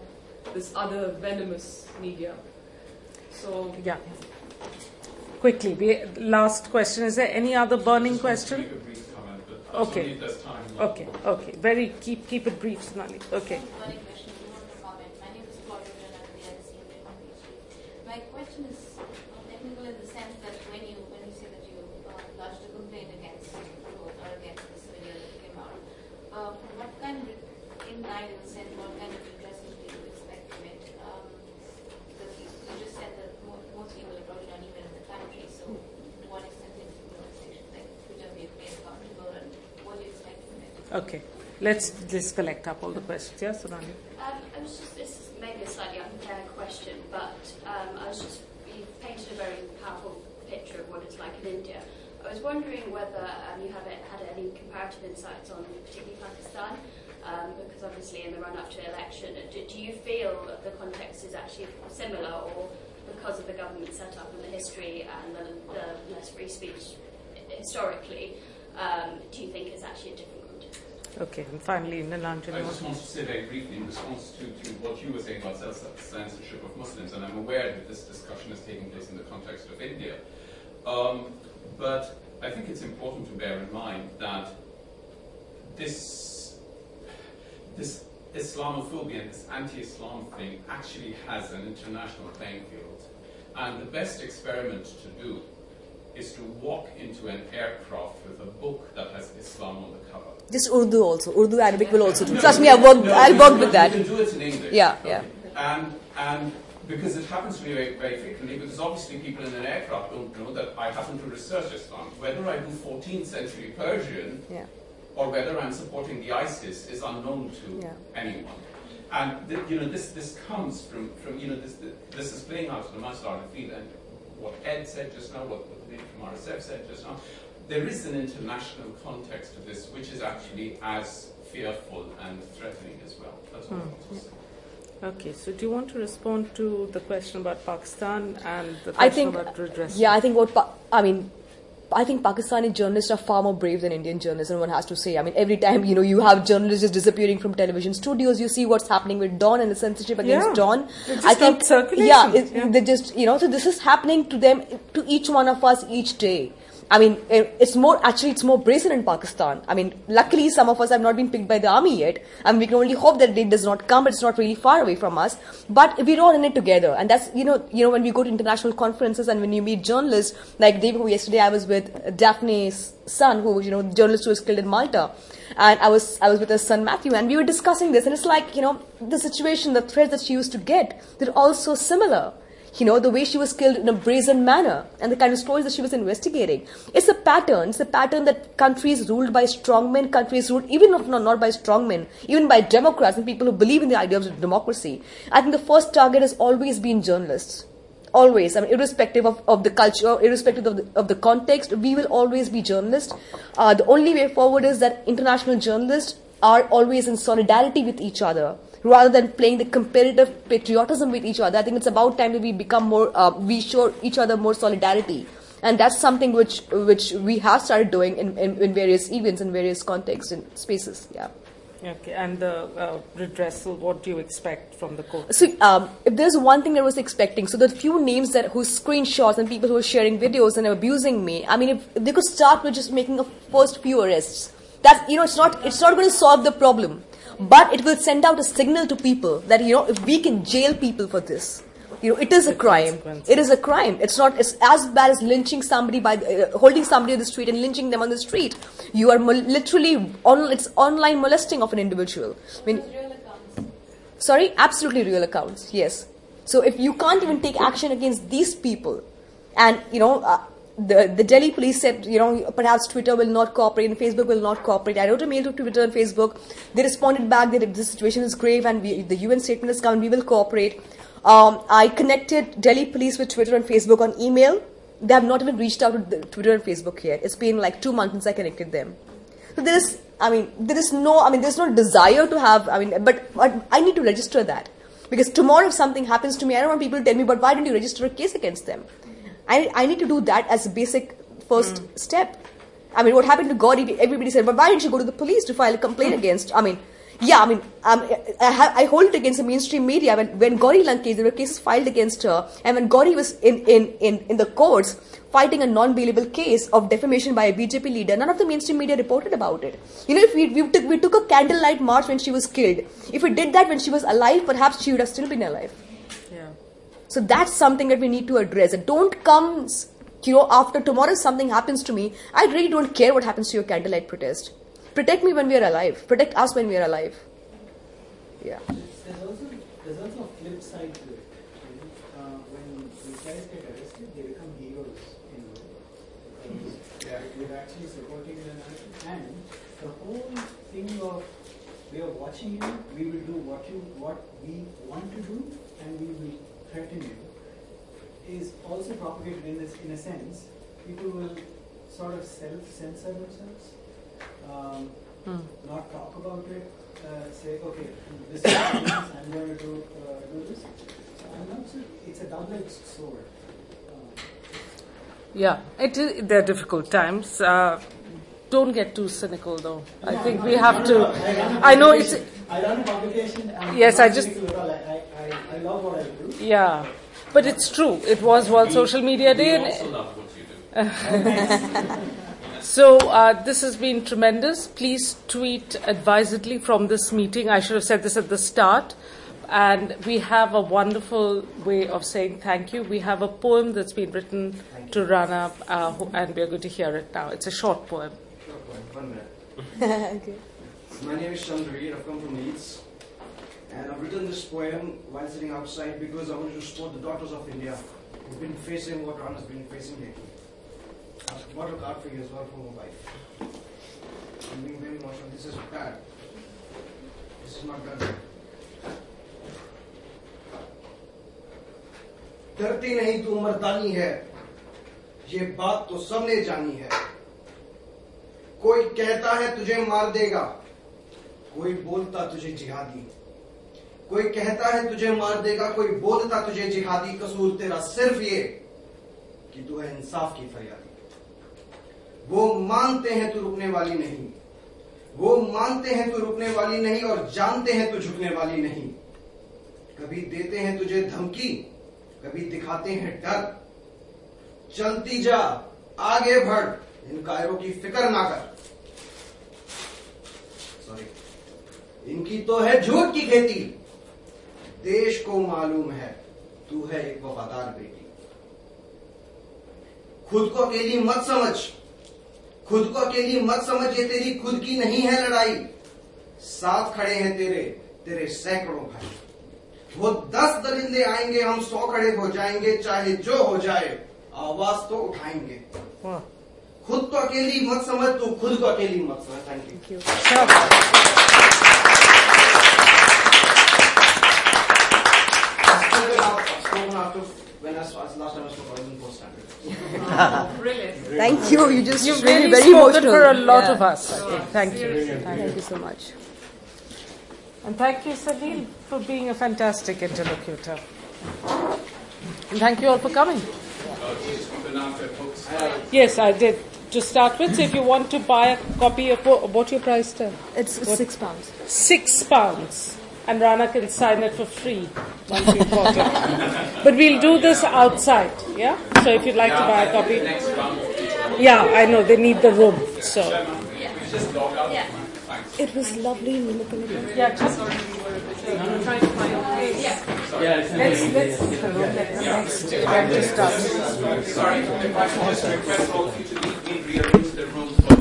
S16: other venomous media. So
S5: yeah. Quickly, last question. Is there any other burning question? Okay. Okay. Keep it brief, Sonali. Okay.
S9: My question is technical in the sense that when you say that you lodged a complaint against this video that came out, what kind of, in the sense, what kind of redressal do you expect from it? Because you just said that most people are probably not even in the country, so to what extent is the organization like Twitter be accountable, and what do you expect from
S5: Okay. Let's just collect up all the questions. Yes, Sonali?
S17: This is maybe a slightly unfair question, but you painted a very powerful picture of what it's like in India. I was wondering whether you have had any comparative insights on particularly Pakistan, because obviously in the run-up to the election, do you feel that the context is actually similar, or because of the government setup and the history and the less free speech historically, do you think it's actually a different context?
S5: Okay, and finally, Nilanjan.
S15: I just want to say very briefly in response to what you were saying about self-censorship of Muslims, and I'm aware that this discussion is taking place in the context of India. But I think it's important to bear in mind that this Islamophobia and this anti-Islam thing actually has an international playing field. And the best experiment to do is to walk into an aircraft with a book that has Islam on the cover.
S3: Just Urdu also. Urdu Arabic will also do. Trust me, I'll work with that.
S15: You can do it in English.
S3: Yeah,
S15: okay.
S3: yeah.
S15: And because it happens to me very, very frequently, because obviously people in an aircraft don't know that I happen to research Islam. Whether I do 14th century Persian or whether I'm supporting the ISIS is unknown to anyone. And this comes from this is playing out in a much larger field. And what Ed said just now, what the lady from RSF said just now, there is an international context to this which is actually as fearful and threatening as well. That's all I want to say.
S5: Okay, so do you want to respond to the question about Pakistan and the question about redress?
S3: Yeah, I think I think Pakistani journalists are far more brave than Indian journalists, and one has to say. I mean, every time you have journalists just disappearing from television studios, you see what's happening with Dawn and the censorship against Dawn.
S5: I think circulation.
S3: They just so this is happening to them, to each one of us each day. I mean, it's more brazen in Pakistan. I mean, luckily some of us have not been picked by the army yet. I mean, we can only hope that it does not come, but it's not really far away from us. But we're all in it together. And that's, when we go to international conferences and when you meet journalists, like yesterday I was with Daphne's son, who, journalist who was killed in Malta. And I was with her son Matthew, and we were discussing this. And it's like, the situation, the threats that she used to get, they're all so similar. The way she was killed in a brazen manner and the kind of stories that she was investigating. It's a pattern. It's a pattern that countries ruled by strongmen, countries ruled even if not by strongmen, even by Democrats and people who believe in the ideas of democracy. I think the first target has always been journalists. Always. I mean, irrespective of the culture, irrespective of the context, we will always be journalists. The only way forward is that international journalists are always in solidarity with each other, rather than playing the competitive patriotism with each other. I think it's about time that we become more, we show each other more solidarity. And that's something which we have started doing in various events, in various contexts and spaces. Yeah.
S5: Okay, and the redressal, what do you expect from the court?
S3: So, if there's one thing that I was expecting, so the few names whose screenshots and people who are sharing videos and abusing me, I mean, if they could start with just making the first few arrests, that, it's not going to solve the problem. But it will send out a signal to people that, if we can jail people for this, it is a crime. It is a crime. It's as bad as lynching somebody holding somebody on the street and lynching them on the street. You are literally, it's online molesting of an individual. I mean, real accounts. Sorry? Absolutely real accounts, yes. So if you can't even take action against these people, and, the Delhi police said, perhaps Twitter will not cooperate and Facebook will not cooperate. I wrote a mail to Twitter and Facebook. They responded back that if the situation is grave and the UN statement has come, we will cooperate. I connected Delhi police with Twitter and Facebook on email. They have not even reached out to Twitter and Facebook yet. It's been like 2 months since I connected them. So there's no desire to have, but I need to register that. Because tomorrow if something happens to me, I don't want people to tell me, but why didn't you register a case against them? I need to do that as a basic first step. I mean, what happened to Gauri? Everybody said, but why didn't you go to the police to file a complaint against? I hold it against the mainstream media. When Gauri Lankesh, there were cases filed against her, and when Gauri was in the courts fighting a non-bailable case of defamation by a BJP leader, none of the mainstream media reported about it. If we took a candlelight march when she was killed, if we did that when she was alive, perhaps she would have still been alive. So that's something that we need to address. And don't come, after tomorrow if something happens to me, I really don't care what happens to your candlelight protest. Protect me when we are alive. Protect us when we are alive. Yeah.
S6: There's also a flip side to it. When these guys get arrested, they become heroes in a way. We're actually supporting the narrative, and the whole thing of we are watching you, we will do what we want to do, and we will threaten you, is also propagated in a sense. People will sort of self-censor themselves, not talk about it, say, okay, this is I'm going to do this. So I'm not sure, it's a double-edged sword.
S5: Yeah, they're difficult times. Don't get too cynical, though. I think we have to. I know it's.
S6: I run a publication.
S5: Yes, I just.
S6: I love what I do.
S5: Yeah, but it's true. It was World Social Media Day.
S18: We also love what you do.
S5: So this has been tremendous. Please tweet advisedly from this meeting. I should have said this at the start. And we have a wonderful way of saying thank you. We have a poem that's been written to Rana, and we're going to hear it now. It's a short poem.
S19: Short poem, 1 minute.
S3: Okay.
S19: My name is Chandri. I've come from Leeds. And I've written this poem while sitting outside because I wanted to support the daughters of India who've been facing what Rana's been facing lately. I've bought a card for you as well for my wife. I'm being very emotional. This is bad. This is not good. डरती नहीं तू मर्दानी है, ये बात तो सबने जानी है। कोई कहता है तुझे मार देगा, कोई बोलता तुझे जिहादी। कोई कहता है तुझे मार देगा, कोई बोलता तुझे जिहादी। कसूर तेरा सिर्फ ये कि तू है इंसाफ की फरियादी। वो मानते हैं तू रुकने वाली नहीं, वो मानते हैं तू रुकने वाली नहीं, और जानते हैं तू झुकने वाली नहीं। कभी देते हैं तुझे धमकी, कभी दिखाते हैं डर। चलती जा, आगे बढ़, इन कायरों की फिक्र ना कर। सॉरी, इनकी तो है झूठ की खेती। देश को मालूम है तू है एक वफादार बेटी। खुद को अकेली मत समझ, खुद को अकेली मत समझ, ये तेरी खुद की नहीं है लड़ाई। साथ खड़े हैं तेरे सैकड़ों भाई। वो 10 दरिंदे आएंगे, हम 100 खड़े हो जाएंगे। चाहे जो हो जाए, आवाज तो उठाएंगे। खुद को अकेली मत समझ, तू खुद को अकेली मत समझ। Thank you. When I was last time I spoke, I was in fourth standard.
S14: Brilliant.
S3: Thank you.
S5: You've
S3: really
S5: really
S3: very
S5: spoken
S3: emotional.
S5: for a lot of
S3: Yeah.
S5: us. I think. Thank you.
S3: Thank you so much.
S5: And thank you, Salil, for being a fantastic interlocutor. And thank you all for coming. Yes, I did. To start with, so if you want to buy a copy of what's your price tag?
S3: It's £6.
S5: £6. And Rana can sign it for free once you've bought it. But we'll do this outside, yeah? So if you'd like to buy a copy. Yeah, I know, they need the room, so.
S3: It was lovely manipulating.
S5: Yeah, just
S14: I'm trying to find
S5: let's let the next event start.
S18: Sorry, if I could just request all of you to rearrange the room for